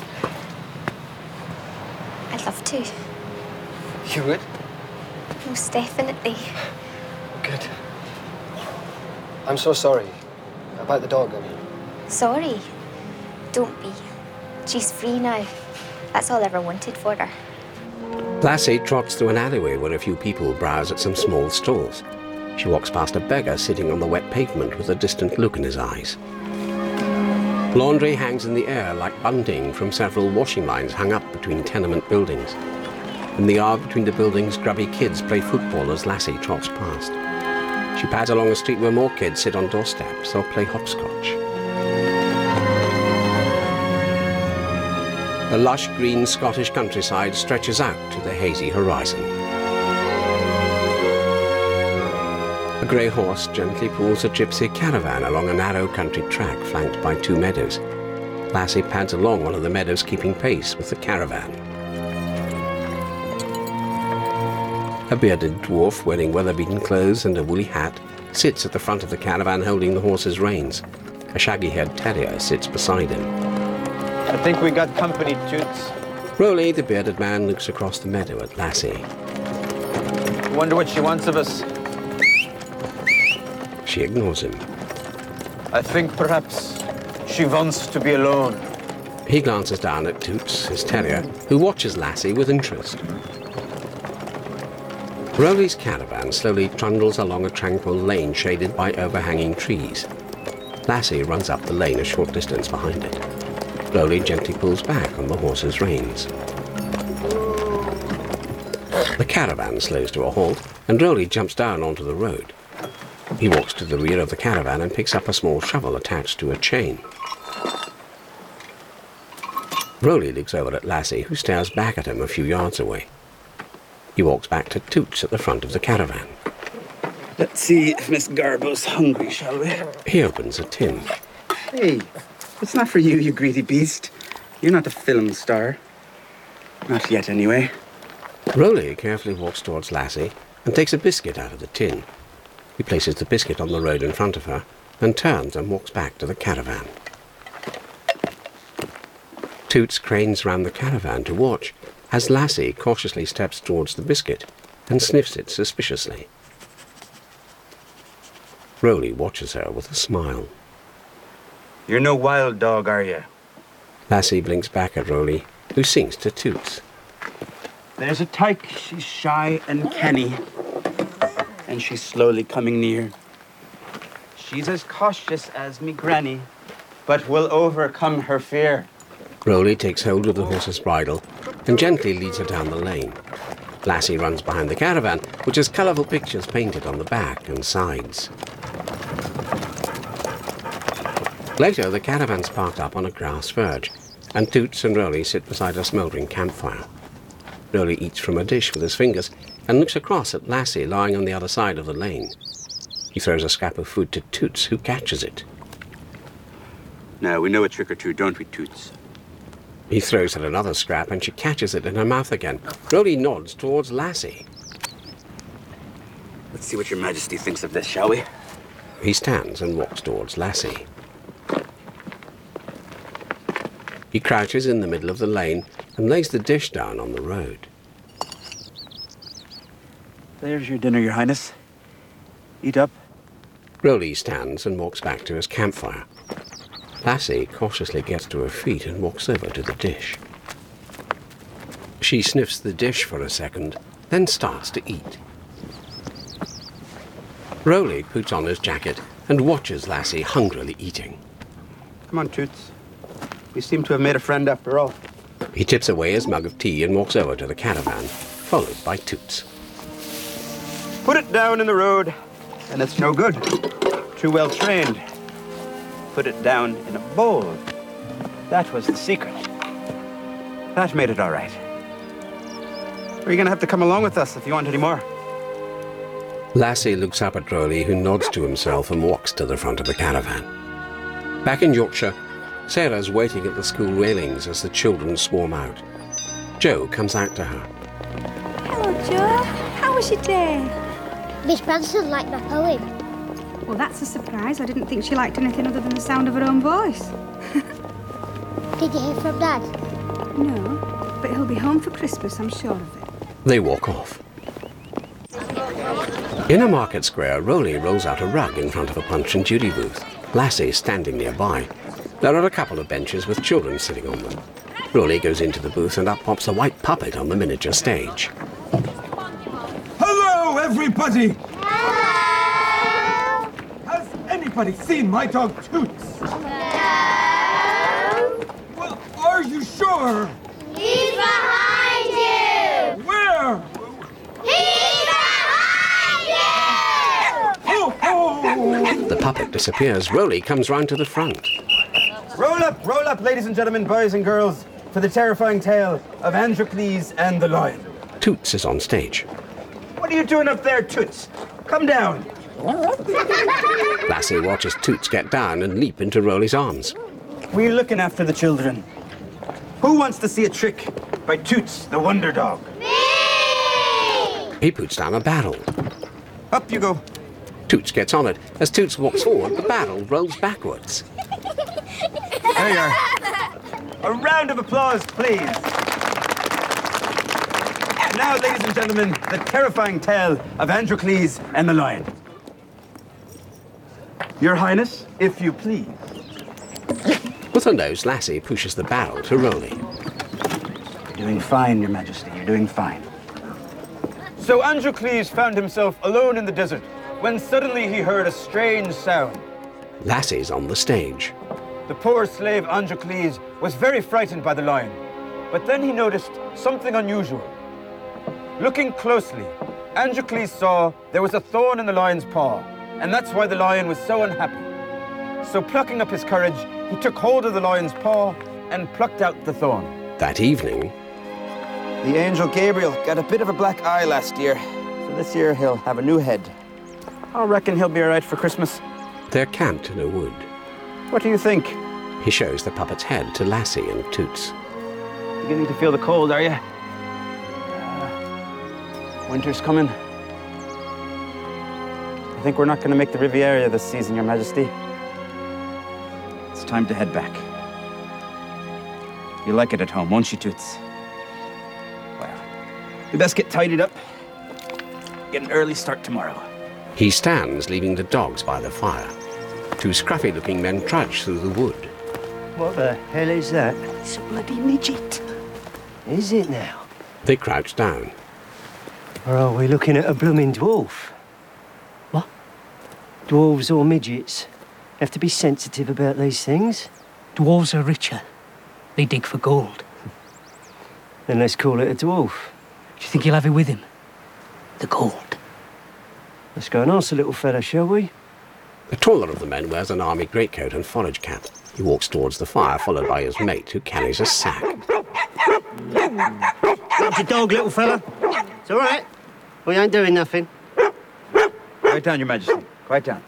I'd love to. You would? Most definitely. Good. I'm so sorry. About the dog, I mean. Sorry. Don't be. She's free now. That's all I ever wanted for her. Lassie trots through an alleyway where a few people browse at some small stalls. She walks past a beggar sitting on the wet pavement with a distant look in his eyes. Laundry hangs in the air like bunting from several washing lines hung up between tenement buildings. In the yard between the buildings, grubby kids play football as Lassie trots past. She pads along a street where more kids sit on doorsteps or play hopscotch. The lush green Scottish countryside stretches out to the hazy horizon. A grey horse gently pulls a gypsy caravan along a narrow country track flanked by two meadows. Lassie pads along one of the meadows, keeping pace with the caravan. A bearded dwarf wearing weather-beaten clothes and a woolly hat sits at the front of the caravan holding the horse's reins. A shaggy-haired terrier sits beside him. I think we got company, Toots. Rowley, the bearded man, looks across the meadow at Lassie. Wonder what she wants of us. She ignores him. I think perhaps she wants to be alone. He glances down at Toots, his terrier, who watches Lassie with interest. Rowley's caravan slowly trundles along a tranquil lane shaded by overhanging trees. Lassie runs up the lane a short distance behind it. Rowley gently pulls back on the horse's reins. The caravan slows to a halt, and Rowley jumps down onto the road. He walks to the rear of the caravan and picks up a small shovel attached to a chain. Rowley looks over at Lassie, who stares back at him a few yards away. He walks back to Toots at the front of the caravan. Let's see if Miss Garbo's hungry, shall we? He opens a tin. Hey, it's not for you, you greedy beast. You're not a film star. Not yet, anyway. Rowley carefully walks towards Lassie and takes a biscuit out of the tin. He places the biscuit on the road in front of her and turns and walks back to the caravan. Toots cranes round the caravan to watch as Lassie cautiously steps towards the biscuit and sniffs it suspiciously. Rowley watches her with a smile. You're no wild dog, are you? Lassie blinks back at Roly, who sings to Toots. There's a tyke, she's shy and canny, and she's slowly coming near. She's as cautious as me granny, but will overcome her fear. Roly takes hold of the horse's bridle and gently leads her down the lane. Lassie runs behind the caravan, which has colourful pictures painted on the back and sides. Later, the caravan's parked up on a grass verge, and Toots and Roly sit beside a smouldering campfire. Roly eats from a dish with his fingers and looks across at Lassie lying on the other side of the lane. He throws a scrap of food to Toots, who catches it. Now, we know a trick or two, don't we, Toots? He throws her another scrap and she catches it in her mouth again. Roly nods towards Lassie. Let's see what your Majesty thinks of this, shall we? He stands and walks towards Lassie. He crouches in the middle of the lane and lays the dish down on the road. There's your dinner, Your Highness. Eat up. Roly stands and walks back to his campfire. Lassie cautiously gets to her feet and walks over to the dish. She sniffs the dish for a second, then starts to eat. Roly puts on his jacket and watches Lassie hungrily eating. Come on, Toots. We seem to have made a friend after all. He tips away his mug of tea and walks over to the caravan, followed by Toots. Put it down in the road, and it's no good. Too well trained. Put it down in a bowl. That was the secret. That made it all right. Or you're going to have to come along with us if you want any more. Lassie looks up at Roly, who nods to himself and walks to the front of the caravan. Back in Yorkshire, Sarah's waiting at the school railings as the children swarm out. Jo comes out to her. Hello, Jo. How was your day? Miss Branson liked my poem. Well, that's a surprise. I didn't think she liked anything other than the sound of her own voice. Did you hear from Dad? No, but he'll be home for Christmas, I'm sure of it. They walk off. In a market square, Roly rolls out a rug in front of a Punch and Judy booth. Lassie is standing nearby. There are a couple of benches with children sitting on them. Roly goes into the booth and up pops a white puppet on the miniature stage. Hello, everybody! Hello! Has anybody seen my dog Toots? No! Well, are you sure? He's behind you! Where? He's behind you! Oh, oh! The puppet disappears. Roly comes round to the front. Roll up, ladies and gentlemen, boys and girls, for the terrifying tale of Androcles and the lion. Toots is on stage. What are you doing up there, Toots? Come down. Lassie watches Toots get down and leap into Roly's arms. We're looking after the children. Who wants to see a trick by Toots, the wonder dog? Me! He puts down a barrel. Up you go. Toots gets on it. As Toots walks forward, the barrel rolls backwards. There you are. A round of applause, please. And now, ladies and gentlemen, the terrifying tale of Androcles and the lion. Your Highness, if you please. With her nose, Lassie pushes the barrel to Roly. You're doing fine, Your Majesty. You're doing fine. So Androcles found himself alone in the desert when suddenly he heard a strange sound. Lassie's on the stage. The poor slave Androcles was very frightened by the lion, but then he noticed something unusual. Looking closely, Androcles saw there was a thorn in the lion's paw, and that's why the lion was so unhappy. So plucking up his courage, he took hold of the lion's paw and plucked out the thorn. That evening, the angel Gabriel got a bit of a black eye last year, so this year he'll have a new head. I reckon he'll be all right for Christmas. They're camped in a wood. What do you think? He shows the puppet's head to Lassie and Toots. Beginning to feel the cold, are you? Winter's coming. I think we're not going to make the Riviera this season, Your Majesty. It's time to head back. You like it at home, won't you, Toots? Well, we best get tidied up. Get an early start tomorrow. He stands, leaving the dogs by the fire. Two scruffy-looking men trudge through the wood. What the hell is that? It's a bloody midget. Is it now? They crouch down. Or are we looking at a blooming dwarf? What? Dwarves or midgets have to be sensitive about these things. Dwarves are richer. They dig for gold. Then let's call it a dwarf. Do you think he'll have it with him? The gold. Let's go and ask the little fella, shall we? The taller of the men wears an army greatcoat and forage cap. He walks towards the fire, followed by his mate, who carries a sack. That's your dog, little fella. It's all right. We ain't doing nothing. Quiet down, Your Majesty. Quiet down.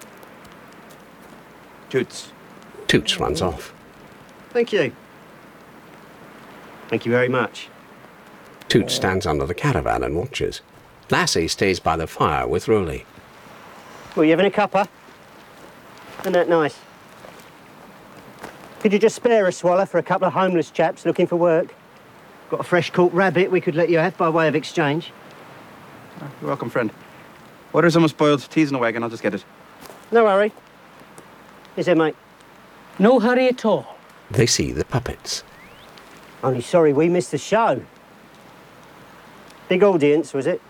Toots. Toots runs off. Thank you. Thank you very much. Toots stands under the caravan and watches. Lassie stays by the fire with Rolly. Well, you having a cuppa? Isn't that nice? Could you just spare a swallow for a couple of homeless chaps looking for work? Got a fresh caught rabbit we could let you have by way of exchange. You're welcome, friend. Water's almost boiled. Tea's in the wagon. I'll just get it. No hurry. Is it, mate? No hurry at all. They see the puppets. Only sorry we missed the show. Big audience, was it?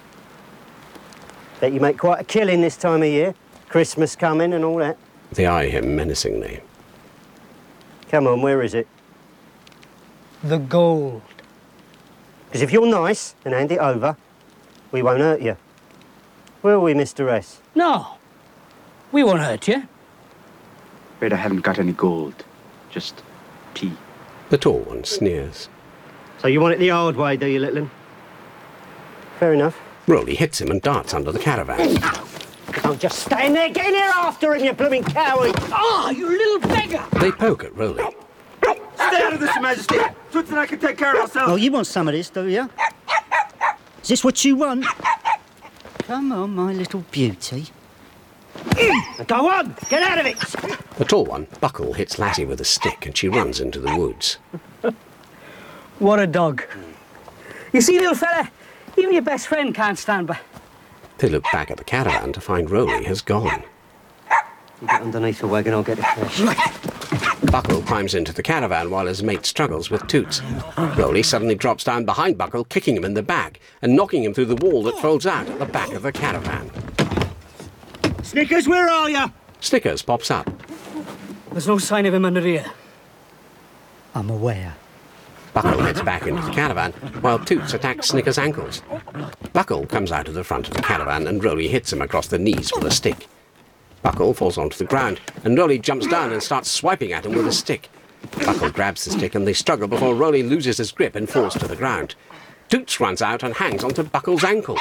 Bet you make quite a killing this time of year. Christmas coming and all that. They eye him menacingly. Come on, where is it? The gold. Because if you're nice and hand it over, we won't hurt you. Will we, Mr. S? No. We won't hurt you. Afraid I haven't got any gold. Just tea. The tall one sneers. So you want it the hard way, do you, little one? Fair enough. Rolly hits him and darts under the caravan. Don't just stand there. Get in here after him, you blooming coward. Ah, you little beggar! They poke at Rolly. Stay out of this, Your Majesty. Toots and I can take care of ourselves. Oh, you want some of this, do you? Is this what you want? Come on, my little beauty. Go on! Get out of it! The tall one, Buckle, hits Lassie with a stick and she runs into the woods. What a dog. You see, little fella, even your best friend can't stand by. They look back at the caravan to find Rolly has gone. You get underneath the wagon, I'll get it fresh. Buckle climbs into the caravan while his mate struggles with Toots. Rolly suddenly drops down behind Buckle, kicking him in the back and knocking him through the wall that folds out at the back of the caravan. Snickers, where are you? Snickers pops up. There's no sign of him under here. I'm aware. Buckle heads back into the caravan while Toots attacks Snickers' ankles. Buckle comes out of the front of the caravan and Rolly hits him across the knees with a stick. Buckle falls onto the ground and Rolly jumps down and starts swiping at him with a stick. Buckle grabs the stick and they struggle before Rolly loses his grip and falls to the ground. Toots runs out and hangs onto Buckle's ankle.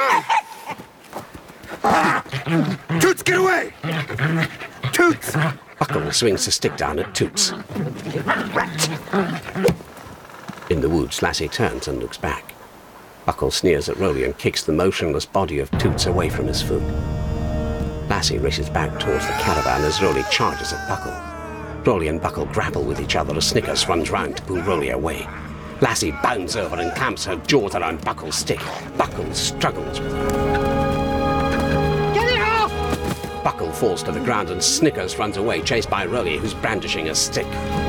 Toots, get away! Toots! Buckle swings the stick down at Toots. In the woods, Lassie turns and looks back. Buckle sneers at Rolly and kicks the motionless body of Toots away from his food. Lassie races back towards the caravan as Rolly charges at Buckle. Rolly and Buckle grapple with each other as Snickers runs round to pull Rolly away. Lassie bounds over and clamps her jaws around Buckle's stick. Buckle struggles with her. Get it off! Buckle falls to the ground and Snickers runs away, chased by Rolly, who's brandishing a stick.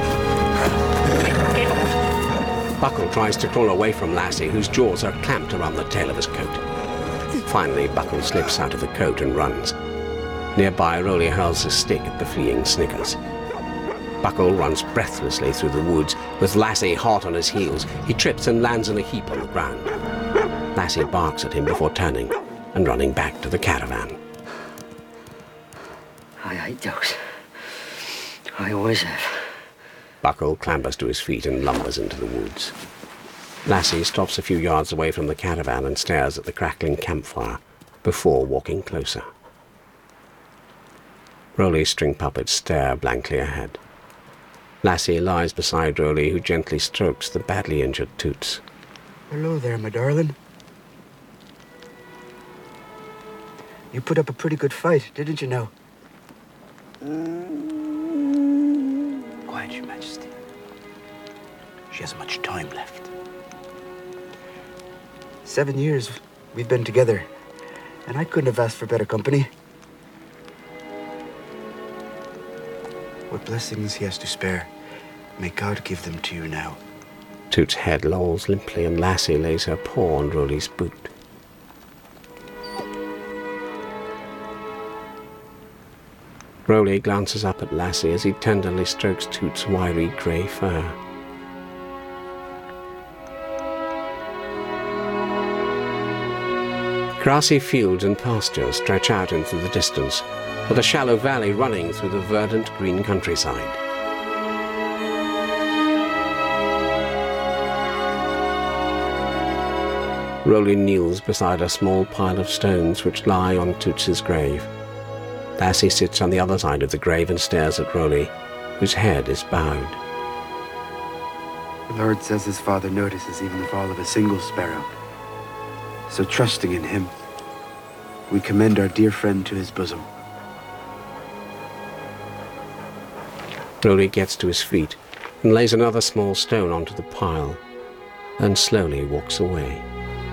Buckle tries to crawl away from Lassie, whose jaws are clamped around the tail of his coat. Finally, Buckle slips out of the coat and runs. Nearby, Rolly hurls his stick at the fleeing Snickers. Buckle runs breathlessly through the woods, with Lassie hot on his heels. He trips and lands in a heap on the ground. Lassie barks at him before turning and running back to the caravan. I hate dogs. I always have. Buckle clambers to his feet and lumbers into the woods. Lassie stops a few yards away from the caravan and stares at the crackling campfire before walking closer. Rolly's string puppets stare blankly ahead. Lassie lies beside Rolly, who gently strokes the badly injured Toots. Hello there, my darling. You put up a pretty good fight, didn't you now? Quiet, Your Majesty. She hasn't much time left. 7 years we've been together, and I couldn't have asked for better company. what blessings he has to spare. May God give them to you now. Toot's head lolls limply and Lassie lays her paw on Roly's boot. Roly glances up at Lassie as he tenderly strokes Toot's wiry grey fur. Grassy fields and pastures stretch out into the distance, with a shallow valley running through the verdant green countryside. Roly kneels beside a small pile of stones which lie on Toots's grave. Lassie sits on the other side of the grave and stares at Roly, whose head is bowed. The Lord says his Father notices even the fall of a single sparrow. So trusting in him, we commend our dear friend to his bosom. Roly gets to his feet and lays another small stone onto the pile, then slowly walks away.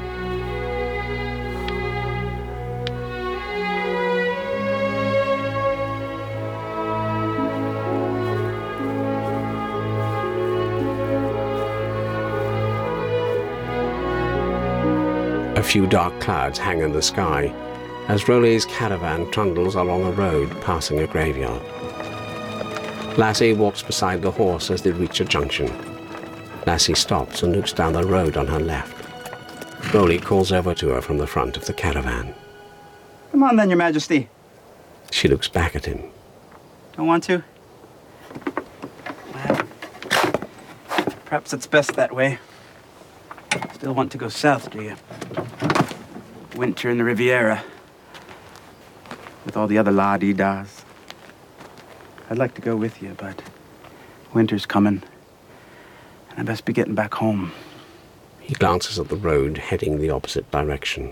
A few dark clouds hang in the sky as Roly's caravan trundles along a road passing a graveyard. Lassie walks beside the horse as they reach a junction. Lassie stops and looks down the road on her left. Roly calls over to her from the front of the caravan. Come on then, Your Majesty. She looks back at him. Don't want to? Well, perhaps it's best that way. Still want to go south, do you? Winter in the Riviera. With all the other la-dee-das. I'd like to go with you, but winter's coming. And I best be getting back home. He glances at the road, heading the opposite direction.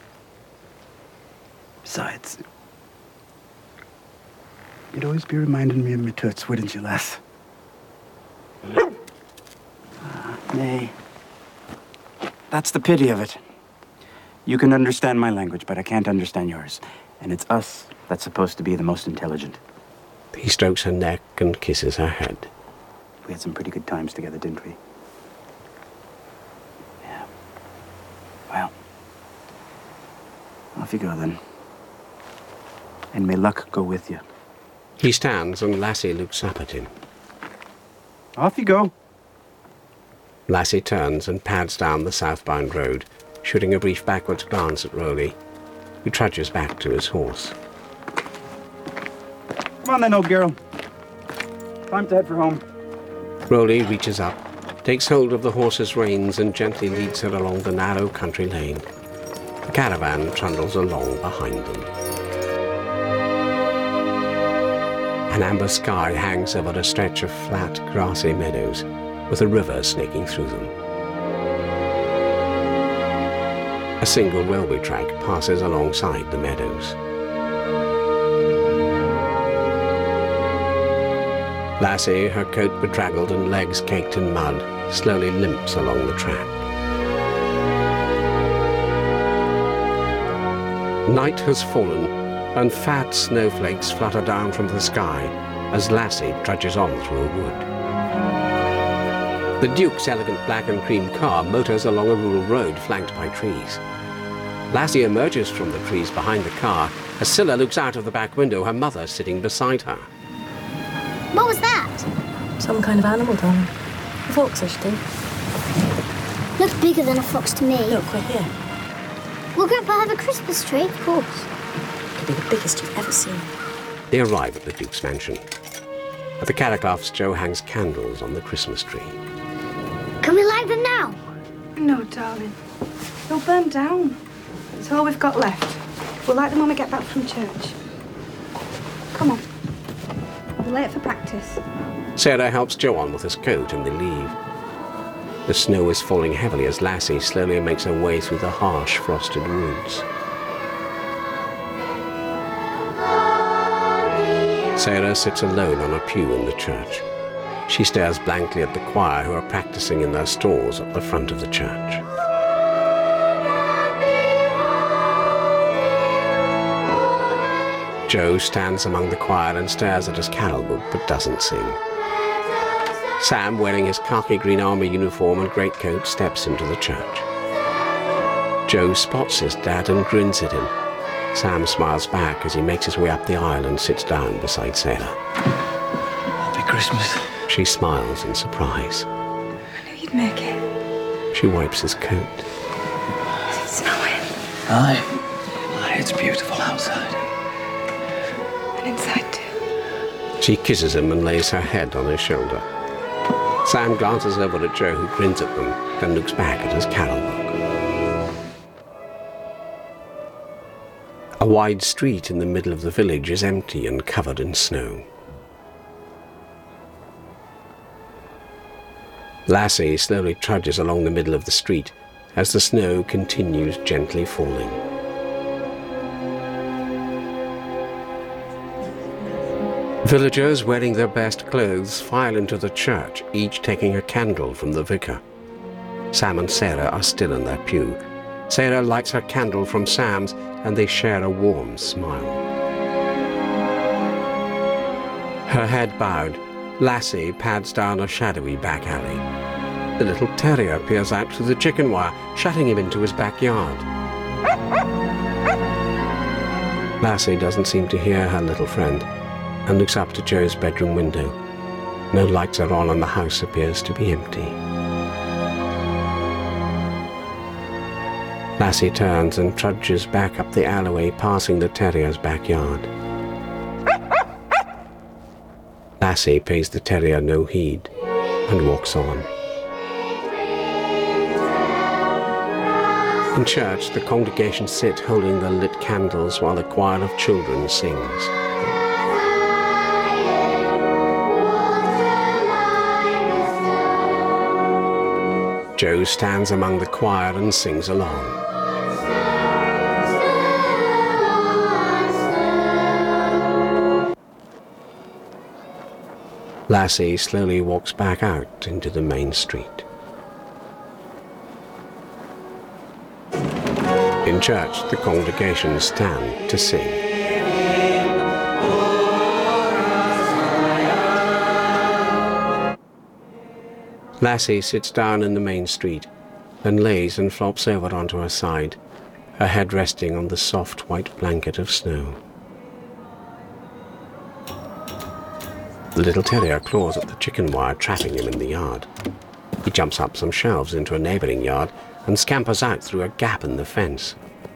Besides, you'd always be reminding me of my toots, wouldn't you, lass? Nay. That's the pity of it. You can understand my language, but I can't understand yours. And it's us that's supposed to be the most intelligent. He strokes her neck and kisses her head. We had some pretty good times together, didn't we? Yeah. Well, off you go then. And may luck go with you. He stands and Lassie looks up at him. Off you go. Lassie turns and pads down the southbound road, shooting a brief backwards glance at Roly, who trudges back to his horse. Come on then, old girl. Time to head for home. Roly reaches up, takes hold of the horse's reins and gently leads her along the narrow country lane. The caravan trundles along behind them. An amber sky hangs over a stretch of flat, grassy meadows, with a river snaking through them. A single railway track passes alongside the meadows. Lassie, her coat bedraggled and legs caked in mud, slowly limps along the track. Night has fallen, and fat snowflakes flutter down from the sky as Lassie trudges on through a wood. The Duke's elegant black and cream car motors along a rural road flanked by trees. Lassie emerges from the trees behind the car as Scylla looks out of the back window, her mother sitting beside her. What was that? Some kind of animal, darling. A fox, I should think. Looks bigger than a fox to me. Look, right here. Will Grandpa have a Christmas tree? Of course. It'll be the biggest you've ever seen. They arrive at the Duke's mansion. At the Carracloughs, Joe hangs candles on the Christmas tree. Can we light them now? No, darling. They'll burn down. It's all we've got left. We'll light them when we get back from church. Come on. We're late for practice. Sarah helps Joe on with his coat and they leave. The snow is falling heavily as Lassie slowly makes her way through the harsh, frosted woods. Sarah sits alone on a pew in the church. She stares blankly at the choir who are practicing in their stalls at the front of the church. Joe stands among the choir and stares at his carol book but doesn't sing. Sam, wearing his khaki green army uniform and greatcoat, steps into the church. Joe spots his dad and grins at him. Sam smiles back as he makes his way up the aisle and sits down beside Sarah. Happy Christmas. She smiles in surprise. I knew you'd make it. She wipes his coat. Is it snowing? Aye, it's beautiful outside. And inside too. She kisses him and lays her head on his shoulder. Sam glances over at Joe, who grins at them, then looks back at his carol book. A wide street in the middle of the village is empty and covered in snow. Lassie slowly trudges along the middle of the street as the snow continues gently falling. Villagers wearing their best clothes file into the church, each taking a candle from the vicar. Sam and Sarah are still in their pew. Sarah lights her candle from Sam's, and they share a warm smile. Her head bowed, Lassie pads down a shadowy back alley. The little terrier peers out through the chicken wire, shutting him into his backyard. Lassie doesn't seem to hear her little friend and looks up to Joe's bedroom window. No lights are on and the house appears to be empty. Lassie turns and trudges back up the alleyway, passing the terrier's backyard. Lassie pays the terrier no heed and walks on. In church, the congregation sit holding the lit candles while a choir of children sings. Joe stands among the choir and sings along. Lassie slowly walks back out into the main street. In church, the congregation stand to sing. Lassie sits down in the main street, then lays and flops over onto her side, her head resting on the soft white blanket of snow. The little terrier claws at the chicken wire, trapping him in the yard. He jumps up some shelves into a neighbouring yard and scampers out through a gap in the fence.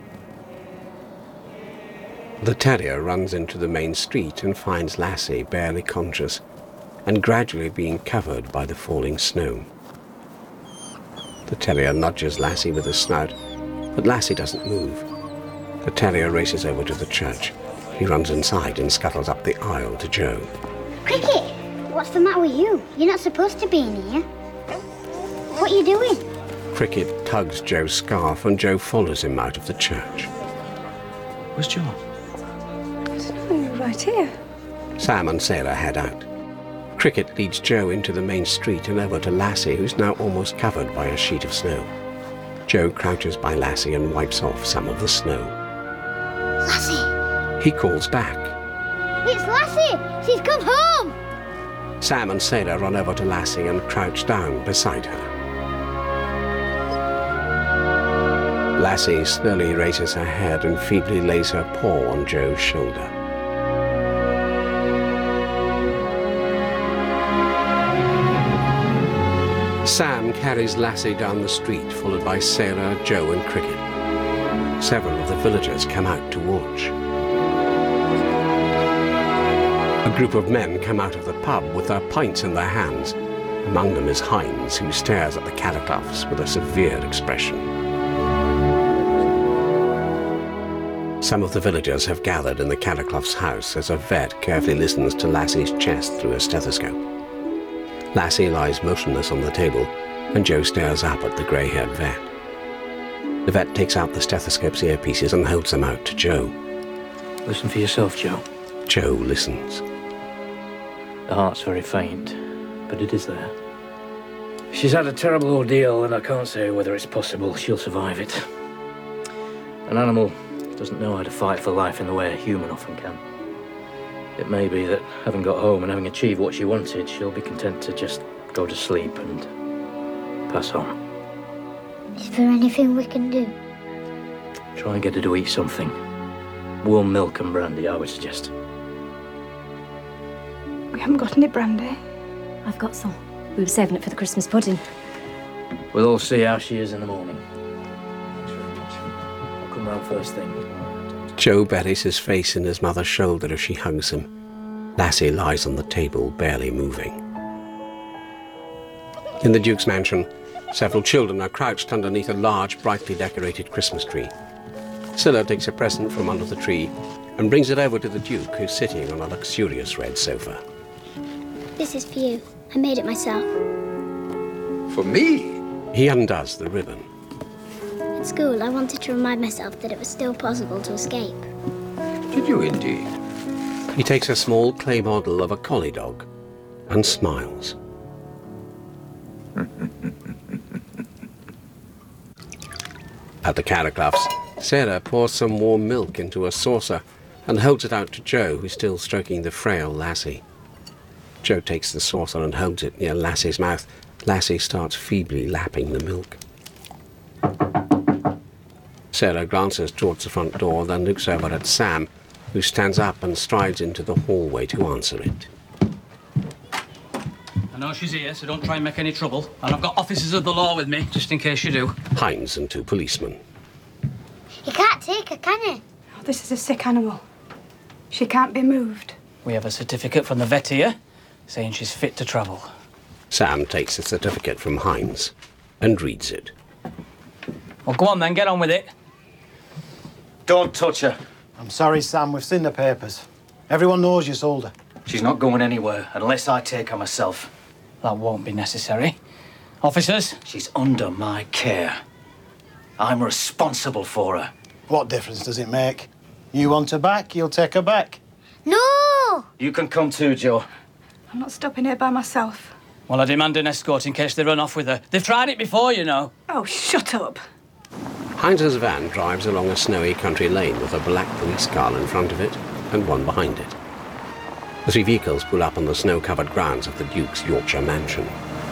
The terrier runs into the main street and finds Lassie barely conscious and gradually being covered by the falling snow. The terrier nudges Lassie with his snout, but Lassie doesn't move. The terrier races over to the church. He runs inside and scuttles up the aisle to Joe. Cricket, what's the matter with you? You're not supposed to be in here. What are you doing? Cricket tugs Joe's scarf and Joe follows him out of the church. Where's Joe? I don't know, right here. Sam and Sarah head out. Cricket leads Joe into the main street and over to Lassie, who's now almost covered by a sheet of snow. Joe crouches by Lassie and wipes off some of the snow. Lassie! He calls back. It's Lassie! She's come home! Sam and Sarah run over to Lassie and crouch down beside her. Lassie slowly raises her head and feebly lays her paw on Joe's shoulder. Sam carries Lassie down the street, followed by Sarah, Joe and Cricket. Several of the villagers come out to watch. A group of men come out of the pub with their pints in their hands. Among them is Hines, who stares at the Callicloughs with a severe expression. Some of the villagers have gathered in the Callicloughs' house as a vet carefully listens to Lassie's chest through a stethoscope. Lassie lies motionless on the table, and Joe stares up at the grey-haired vet. The vet takes out the stethoscope's earpieces and holds them out to Joe. Listen for yourself, Joe. Joe listens. The heart's very faint, but it is there. She's had a terrible ordeal, and I can't say whether it's possible she'll survive it. An animal doesn't know how to fight for life in the way a human often can. It may be that, having got home and having achieved what she wanted, she'll be content to just go to sleep and pass on. Is there anything we can do? Try and get her to eat something. Warm milk and brandy, I would suggest. We haven't got any brandy. I've got some. We were saving it for the Christmas pudding. We'll all see how she is in the morning. I'll come round first thing. Joe buries his face in his mother's shoulder as she hugs him. Lassie lies on the table, barely moving. In the Duke's mansion, several children are crouched underneath a large, brightly decorated Christmas tree. Scylla takes a present from under the tree and brings it over to the Duke, who's sitting on a luxurious red sofa. This is for you. I made it myself. For me? He undoes the ribbon. At school, I wanted to remind myself that it was still possible to escape. Did you indeed? He takes a small clay model of a collie dog and smiles. At the Carracloughs, Sarah pours some warm milk into a saucer and holds it out to Joe, who's still stroking the frail Lassie. Joe takes the saucer and holds it near Lassie's mouth. Lassie starts feebly lapping the milk. Sarah glances towards the front door, then looks over at Sam, who stands up and strides into the hallway to answer it. I know she's here, so don't try and make any trouble. And I've got officers of the law with me, just in case you do. Hines and two policemen. You can't take her, can you? Oh, this is a sick animal. She can't be moved. We have a certificate from the vet here, saying she's fit to travel. Sam takes the certificate from Hines and reads it. Well, go on then, get on with it. Don't touch her. I'm sorry, Sam, we've seen the papers. Everyone knows you sold her. She's not going anywhere unless I take her myself. That won't be necessary. Officers? She's under my care. I'm responsible for her. What difference does it make? You want her back, you'll take her back. No! You can come too, Joe. I'm not stopping here by myself. Well, I demand an escort in case they run off with her. They've tried it before, you know. Oh, shut up. Hines' van drives along a snowy country lane with a black police car in front of it and one behind it. The three vehicles pull up on the snow-covered grounds of the Duke's Yorkshire mansion.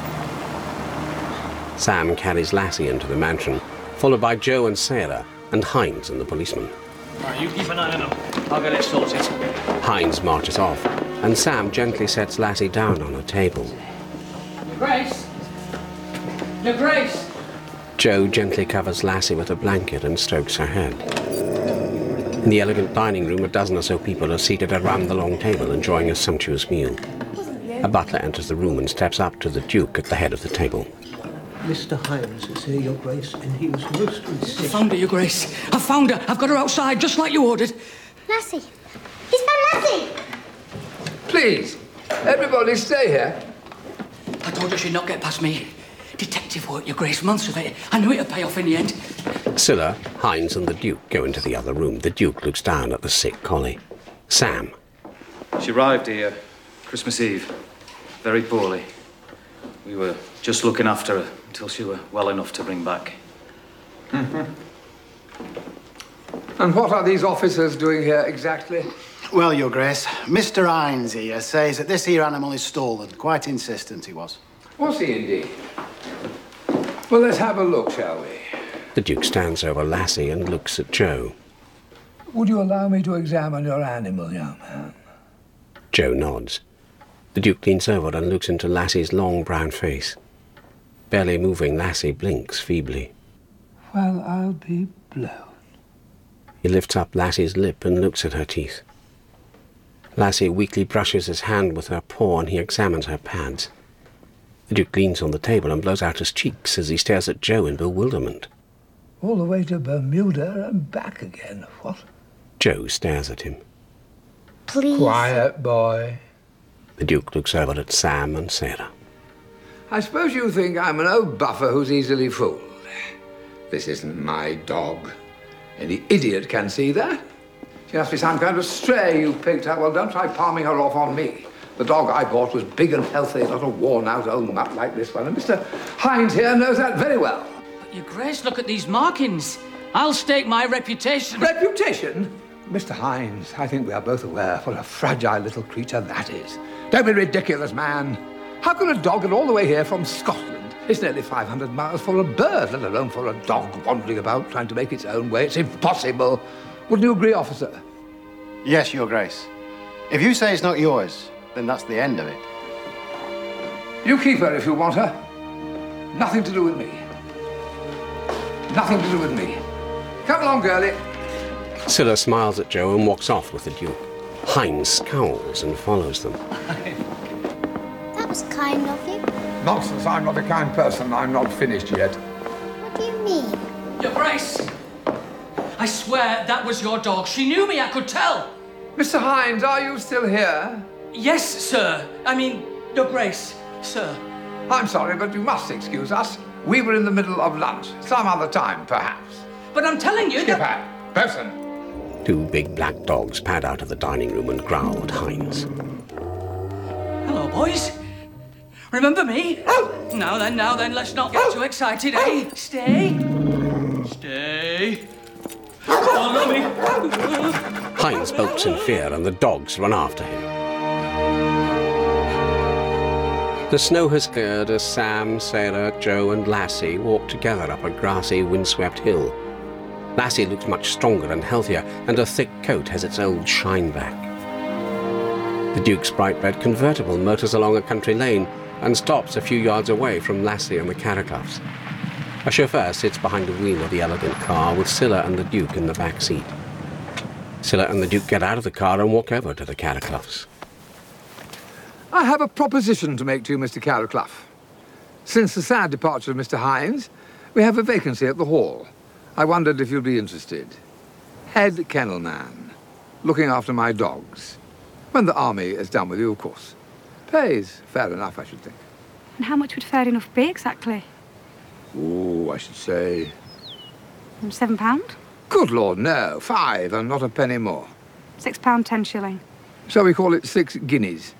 Sam carries Lassie into the mansion, followed by Joe and Sarah, and Hines and the policeman. Right, you keep an eye on them. I'll get it sorted. Hines marches off, and Sam gently sets Lassie down on a table. Your Grace! Your Grace! Joe gently covers Lassie with a blanket and strokes her head. In the elegant dining room, a dozen or so people are seated around the long table enjoying a sumptuous meal. A butler enters the room and steps up to the Duke at the head of the table. Mr. Hines is here, Your Grace, and he was most insistent. I found her, Your Grace. I found her. I've got her outside, just like you ordered. Lassie. He's found Lassie! Please, everybody stay here. I told her she'd not get past me. Detective work, Your Grace, months of it. I knew it'd pay off in the end. Scylla, Hines and the Duke go into the other room. The Duke looks down at the sick collie. Sam. She arrived here Christmas Eve, very poorly. We were just looking after her until she were well enough to bring back. Mm-hmm. And what are these officers doing here exactly? Well, Your Grace, Mr. Hines here says that this here animal is stolen. Quite insistent he was. Was he indeed? Well, let's have a look, shall we? The Duke stands over Lassie and looks at Joe. Would you allow me to examine your animal, young man? Joe nods. The Duke leans over and looks into Lassie's long brown face. Barely moving, Lassie blinks feebly. Well, I'll be blown. He lifts up Lassie's lip and looks at her teeth. Lassie weakly brushes his hand with her paw and he examines her pads. The Duke leans on the table and blows out his cheeks as he stares at Joe in bewilderment. All the way to Bermuda and back again, what? Joe stares at him. Please. Quiet, boy. The Duke looks over at Sam and Sarah. I suppose you think I'm an old buffer who's easily fooled. This isn't my dog. Any idiot can see that. She must be some kind of stray you picked up. Well, don't try palming her off on me. The dog I bought was big and healthy, not a worn-out old mutt like this one. And Mr. Hines here knows that very well. But, Your Grace, look at these markings. I'll stake my reputation. Reputation? Mr. Hines, I think we are both aware what a fragile little creature that is. Don't be ridiculous, man. How can a dog get all the way here from Scotland? It's nearly 500 miles for a bird, let alone for a dog wandering about trying to make its own way. It's impossible. Wouldn't you agree, officer? Yes, Your Grace. If you say it's not yours, then that's the end of it. You keep her if you want her. Nothing to do with me. Nothing to do with me. Come along, girlie. Scylla smiles at Joe and walks off with the Duke. Hines scowls and follows them. That was kind of you. Nonsense, I'm not a kind person. I'm not finished yet. What do you mean? Your Grace! I swear that was your dog. She knew me, I could tell. Mr. Hines, are you still here? Yes, sir. I mean, Your Grace, sir. I'm sorry, but you must excuse us. We were in the middle of lunch. Some other time, perhaps. But I'm telling you Skipper, Bosun. 2 big black dogs pad out of the dining room and growl at Hines. Hello, boys. Remember me? Now then, let's not get too excited, eh? Stay. Stay. Follow me. Hines bolts in fear and the dogs run after him. The snow has cleared as Sam, Sarah, Joe and Lassie walk together up a grassy, windswept hill. Lassie looks much stronger and healthier, and her thick coat has its old shine back. The Duke's bright red convertible motors along a country lane and stops a few yards away from Lassie and the Carracloughs. A chauffeur sits behind the wheel of the elegant car with Scylla and the Duke in the back seat. Scylla and the Duke get out of the car and walk over to the Carracloughs. I have a proposition to make to you, Mr. Carraclough. Since the sad departure of Mr. Hines, we have a vacancy at the Hall. I wondered if you'd be interested. Head kennel man, looking after my dogs. When the army is done with you, of course. Pays fair enough, I should think. And how much would fair enough be exactly? Oh, I should say... £7? Good Lord, no. 5 and not a penny more. £6, 10 shilling. Shall we call it 6 guineas?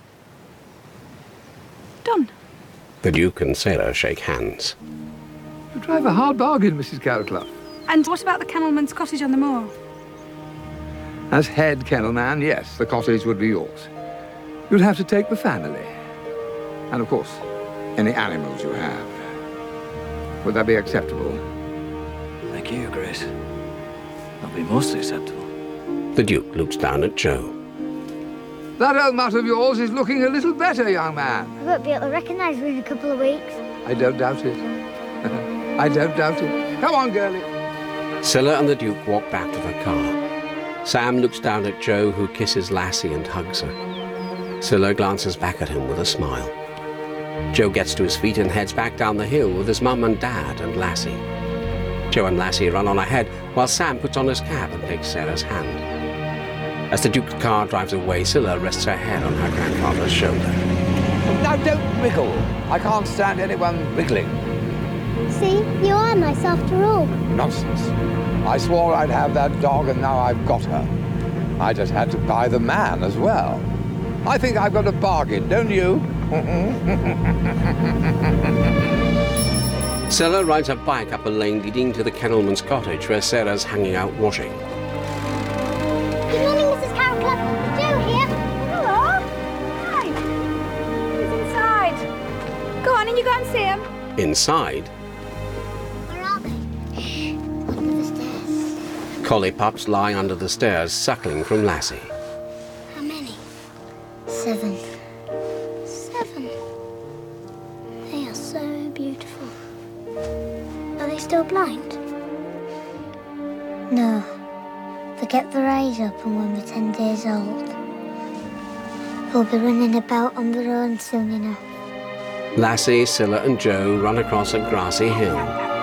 Done. The Duke and Sarah shake hands. You drive a hard bargain, Mrs. Carraclough. And what about the kennelman's cottage on the moor? As head kennel man, yes, the cottage would be yours. You'd have to take the family. And, of course, any animals you have. Would that be acceptable? Thank you, Your Grace. That'll be most acceptable. The Duke looks down at Joe. That old mutt of yours is looking a little better, young man. I won't be able to recognise me in a couple of weeks. I don't doubt it. I don't doubt it. Come on, girlie. Scylla and the Duke walk back to the car. Sam looks down at Joe, who kisses Lassie and hugs her. Scylla glances back at him with a smile. Joe gets to his feet and heads back down the hill with his mum and dad and Lassie. Joe and Lassie run on ahead while Sam puts on his cap and takes Sarah's hand. As the Duke's car drives away, Scylla rests her head on her grandfather's shoulder. Now, don't wriggle. I can't stand anyone wriggling. See, you are nice after all. Nonsense. I swore I'd have that dog, and now I've got her. I just had to buy the man as well. I think I've got a bargain, don't you? Scylla rides a bike up a lane leading to the kennelman's cottage where Sarah's hanging out washing. Good morning, Mrs. Carraclough. Joe here. Hello. Hi. He's inside. Go on and you go and see him. Inside, Where are they? Under the stairs. collie pups lie under the stairs, suckling from Lassie. How many? 7. 7. They are so beautiful. Are they still blind? No. They get their eyes open when we're 10 days old. They'll be running about on their own soon enough. Lassie, Scylla and Joe run across a grassy hill.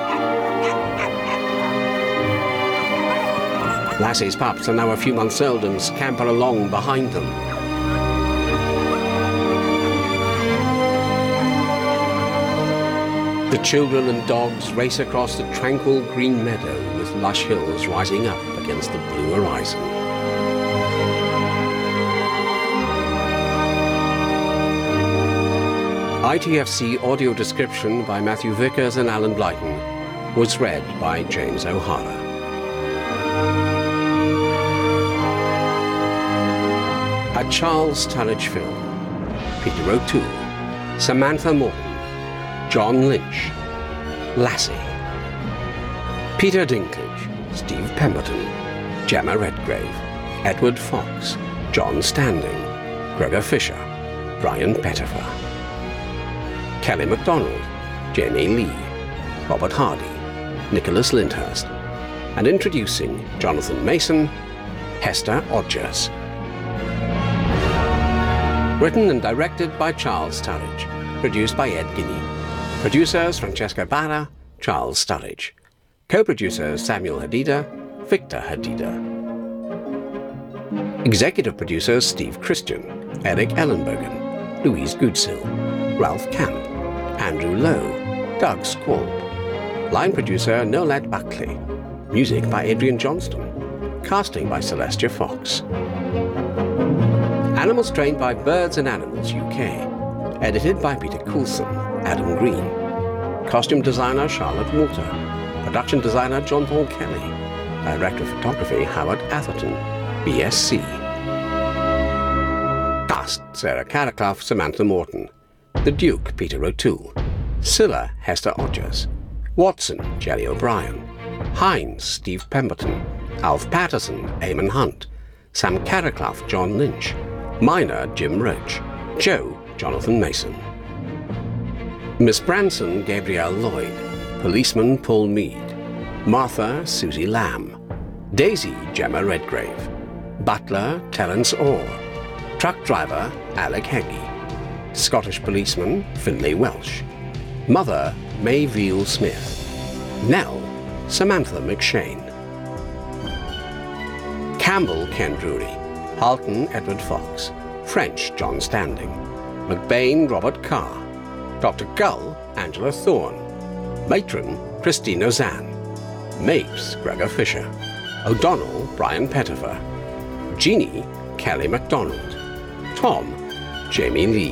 Lassie's pups are now a few months old and scamper along behind them. The children and dogs race across the tranquil green meadow with lush hills rising up against the blue horizon. ITFC audio description by Matthew Vickers and Alan Blyton was read by James O'Hara. Charles Sturridge film. Peter O'Toole, Samantha Morton, John Lynch, Lassie. Peter Dinklage, Steve Pemberton, Gemma Redgrave, Edward Fox, John Standing, Gregor Fisher, Brian Pettifer. Kelly MacDonald, Jamie Lee, Robert Hardy, Nicholas Lyndhurst, and introducing Jonathan Mason, Hester Odgers. Written and directed by Charles Sturridge, produced by Ed Guinea. Producers Francesca Barra, Charles Sturridge. Co-producers Samuel Hadida, Victor Hadida. Executive producers Steve Christian, Eric Ellenbogen, Louise Goodsill, Ralph Camp, Andrew Lowe, Doug Squall. Line producer Nolette Buckley. Music by Adrian Johnston. Casting by Celestia Fox. Animals trained by Birds and Animals UK. Edited by Peter Coulson, Adam Green. Costume designer Charlotte Walter. Production designer John Paul Kelly. Director of photography Howard Atherton, BSc. Cast: Sarah Carraclough, Samantha Morton. The Duke, Peter O'Toole. Scylla, Hester Odgers. Watson, Jerry O'Brien. Hines, Steve Pemberton. Alf Patterson, Eamon Hunt. Sam Carraclough, John Lynch. Minor, Jim Roach. Joe, Jonathan Mason. Miss Branson, Gabrielle Lloyd. Policeman, Paul Mead. Martha, Susie Lamb. Daisy, Gemma Redgrave. Butler, Terence Orr. Truck driver, Alec Heggie. Scottish policeman, Finlay Welsh. Mother, May Veal Smith. Nell, Samantha McShane. Campbell, Ken Drury. Halton, Edward Fox. French, John Standing. McBain, Robert Carr. Dr. Gull, Angela Thorne. Matron, Christine Ozanne. Mapes, Gregor Fisher. O'Donnell, Brian Pettifer. Jeannie, Kelly MacDonald. Tom, Jamie Lee.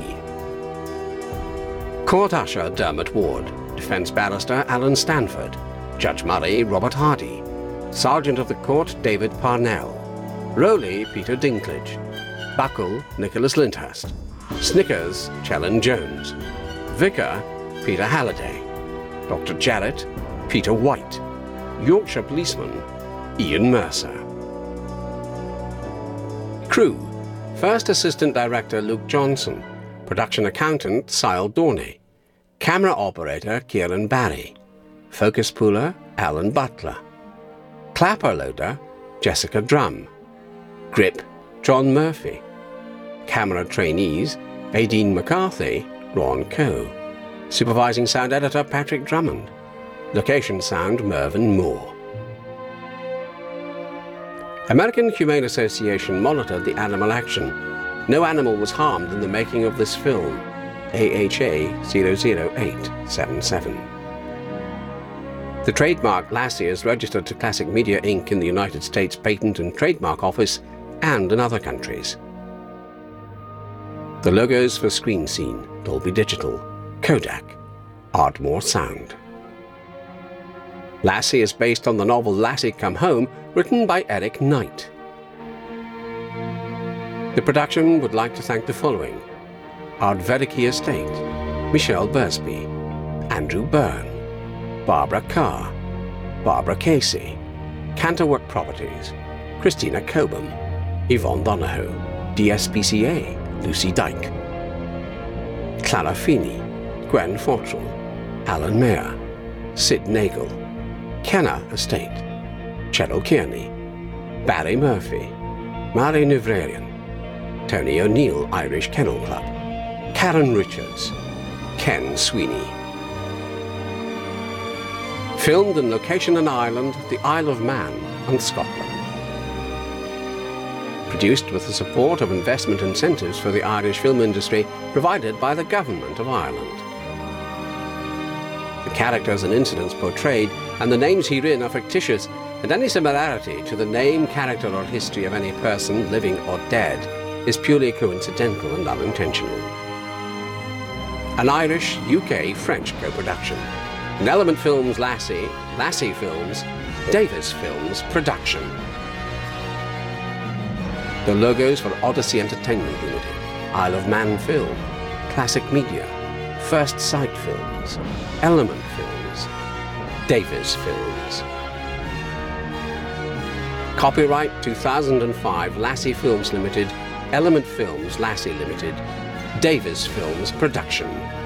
Court Usher, Dermot Ward. Defence Barrister, Alan Stanford. Judge Murray, Robert Hardy. Sergeant of the Court, David Parnell. Rowley, Peter Dinklage. Buckle, Nicholas Lyndhurst. Snickers, Chellen Jones. Vicar, Peter Halliday. Dr. Jarrett, Peter White. Yorkshire Policeman, Ian Mercer. Crew: First Assistant Director Luke Johnson. Production Accountant Sile Dorney. Camera Operator Kieran Barry. Focus Pooler Alan Butler. Clapper Loader Jessica Drum. Grip John Murphy. Camera Trainees Aideen McCarthy, Ron Coe. Supervising Sound Editor Patrick Drummond. Location Sound Mervyn Moore. American Humane Association monitored the animal action. No animal was harmed in the making of this film. AHA 00877. The trademark Lassie is registered to Classic Media Inc. in the United States Patent and Trademark Office and in other countries. The logos for Screen Scene, Dolby Digital, Kodak, Ardmore Sound. Lassie is based on the novel Lassie Come Home, written by Eric Knight. The production would like to thank the following: Ardvedicki Estate, Michelle Bursby, Andrew Byrne, Barbara Carr, Barbara Casey, Canterwork Properties, Christina Cobham, Yvonne Donohoe, DSPCA, Lucy Dyke, Clara Feeney, Gwen Fortrell, Alan Mayer, Sid Nagel, Kenna Estate, Cheryl Kearney, Barry Murphy, Mary Nevrarian, Tony O'Neill Irish Kennel Club, Karen Richards, Ken Sweeney. Filmed in location in Ireland, the Isle of Man and Scotland. Produced with the support of investment incentives for the Irish film industry provided by the Government of Ireland. The characters and incidents portrayed and the names herein are fictitious, and any similarity to the name, character or history of any person, living or dead, is purely coincidental and unintentional. An Irish-UK-French co-production. An Element Films Lassie, Lassie Films, Davis Films production. The logos for Odyssey Entertainment Limited, Isle of Man Film, Classic Media, First Sight Films, Element Films, Davis Films. Copyright 2005 Lassie Films Limited, Element Films Lassie Limited, Davis Films Production.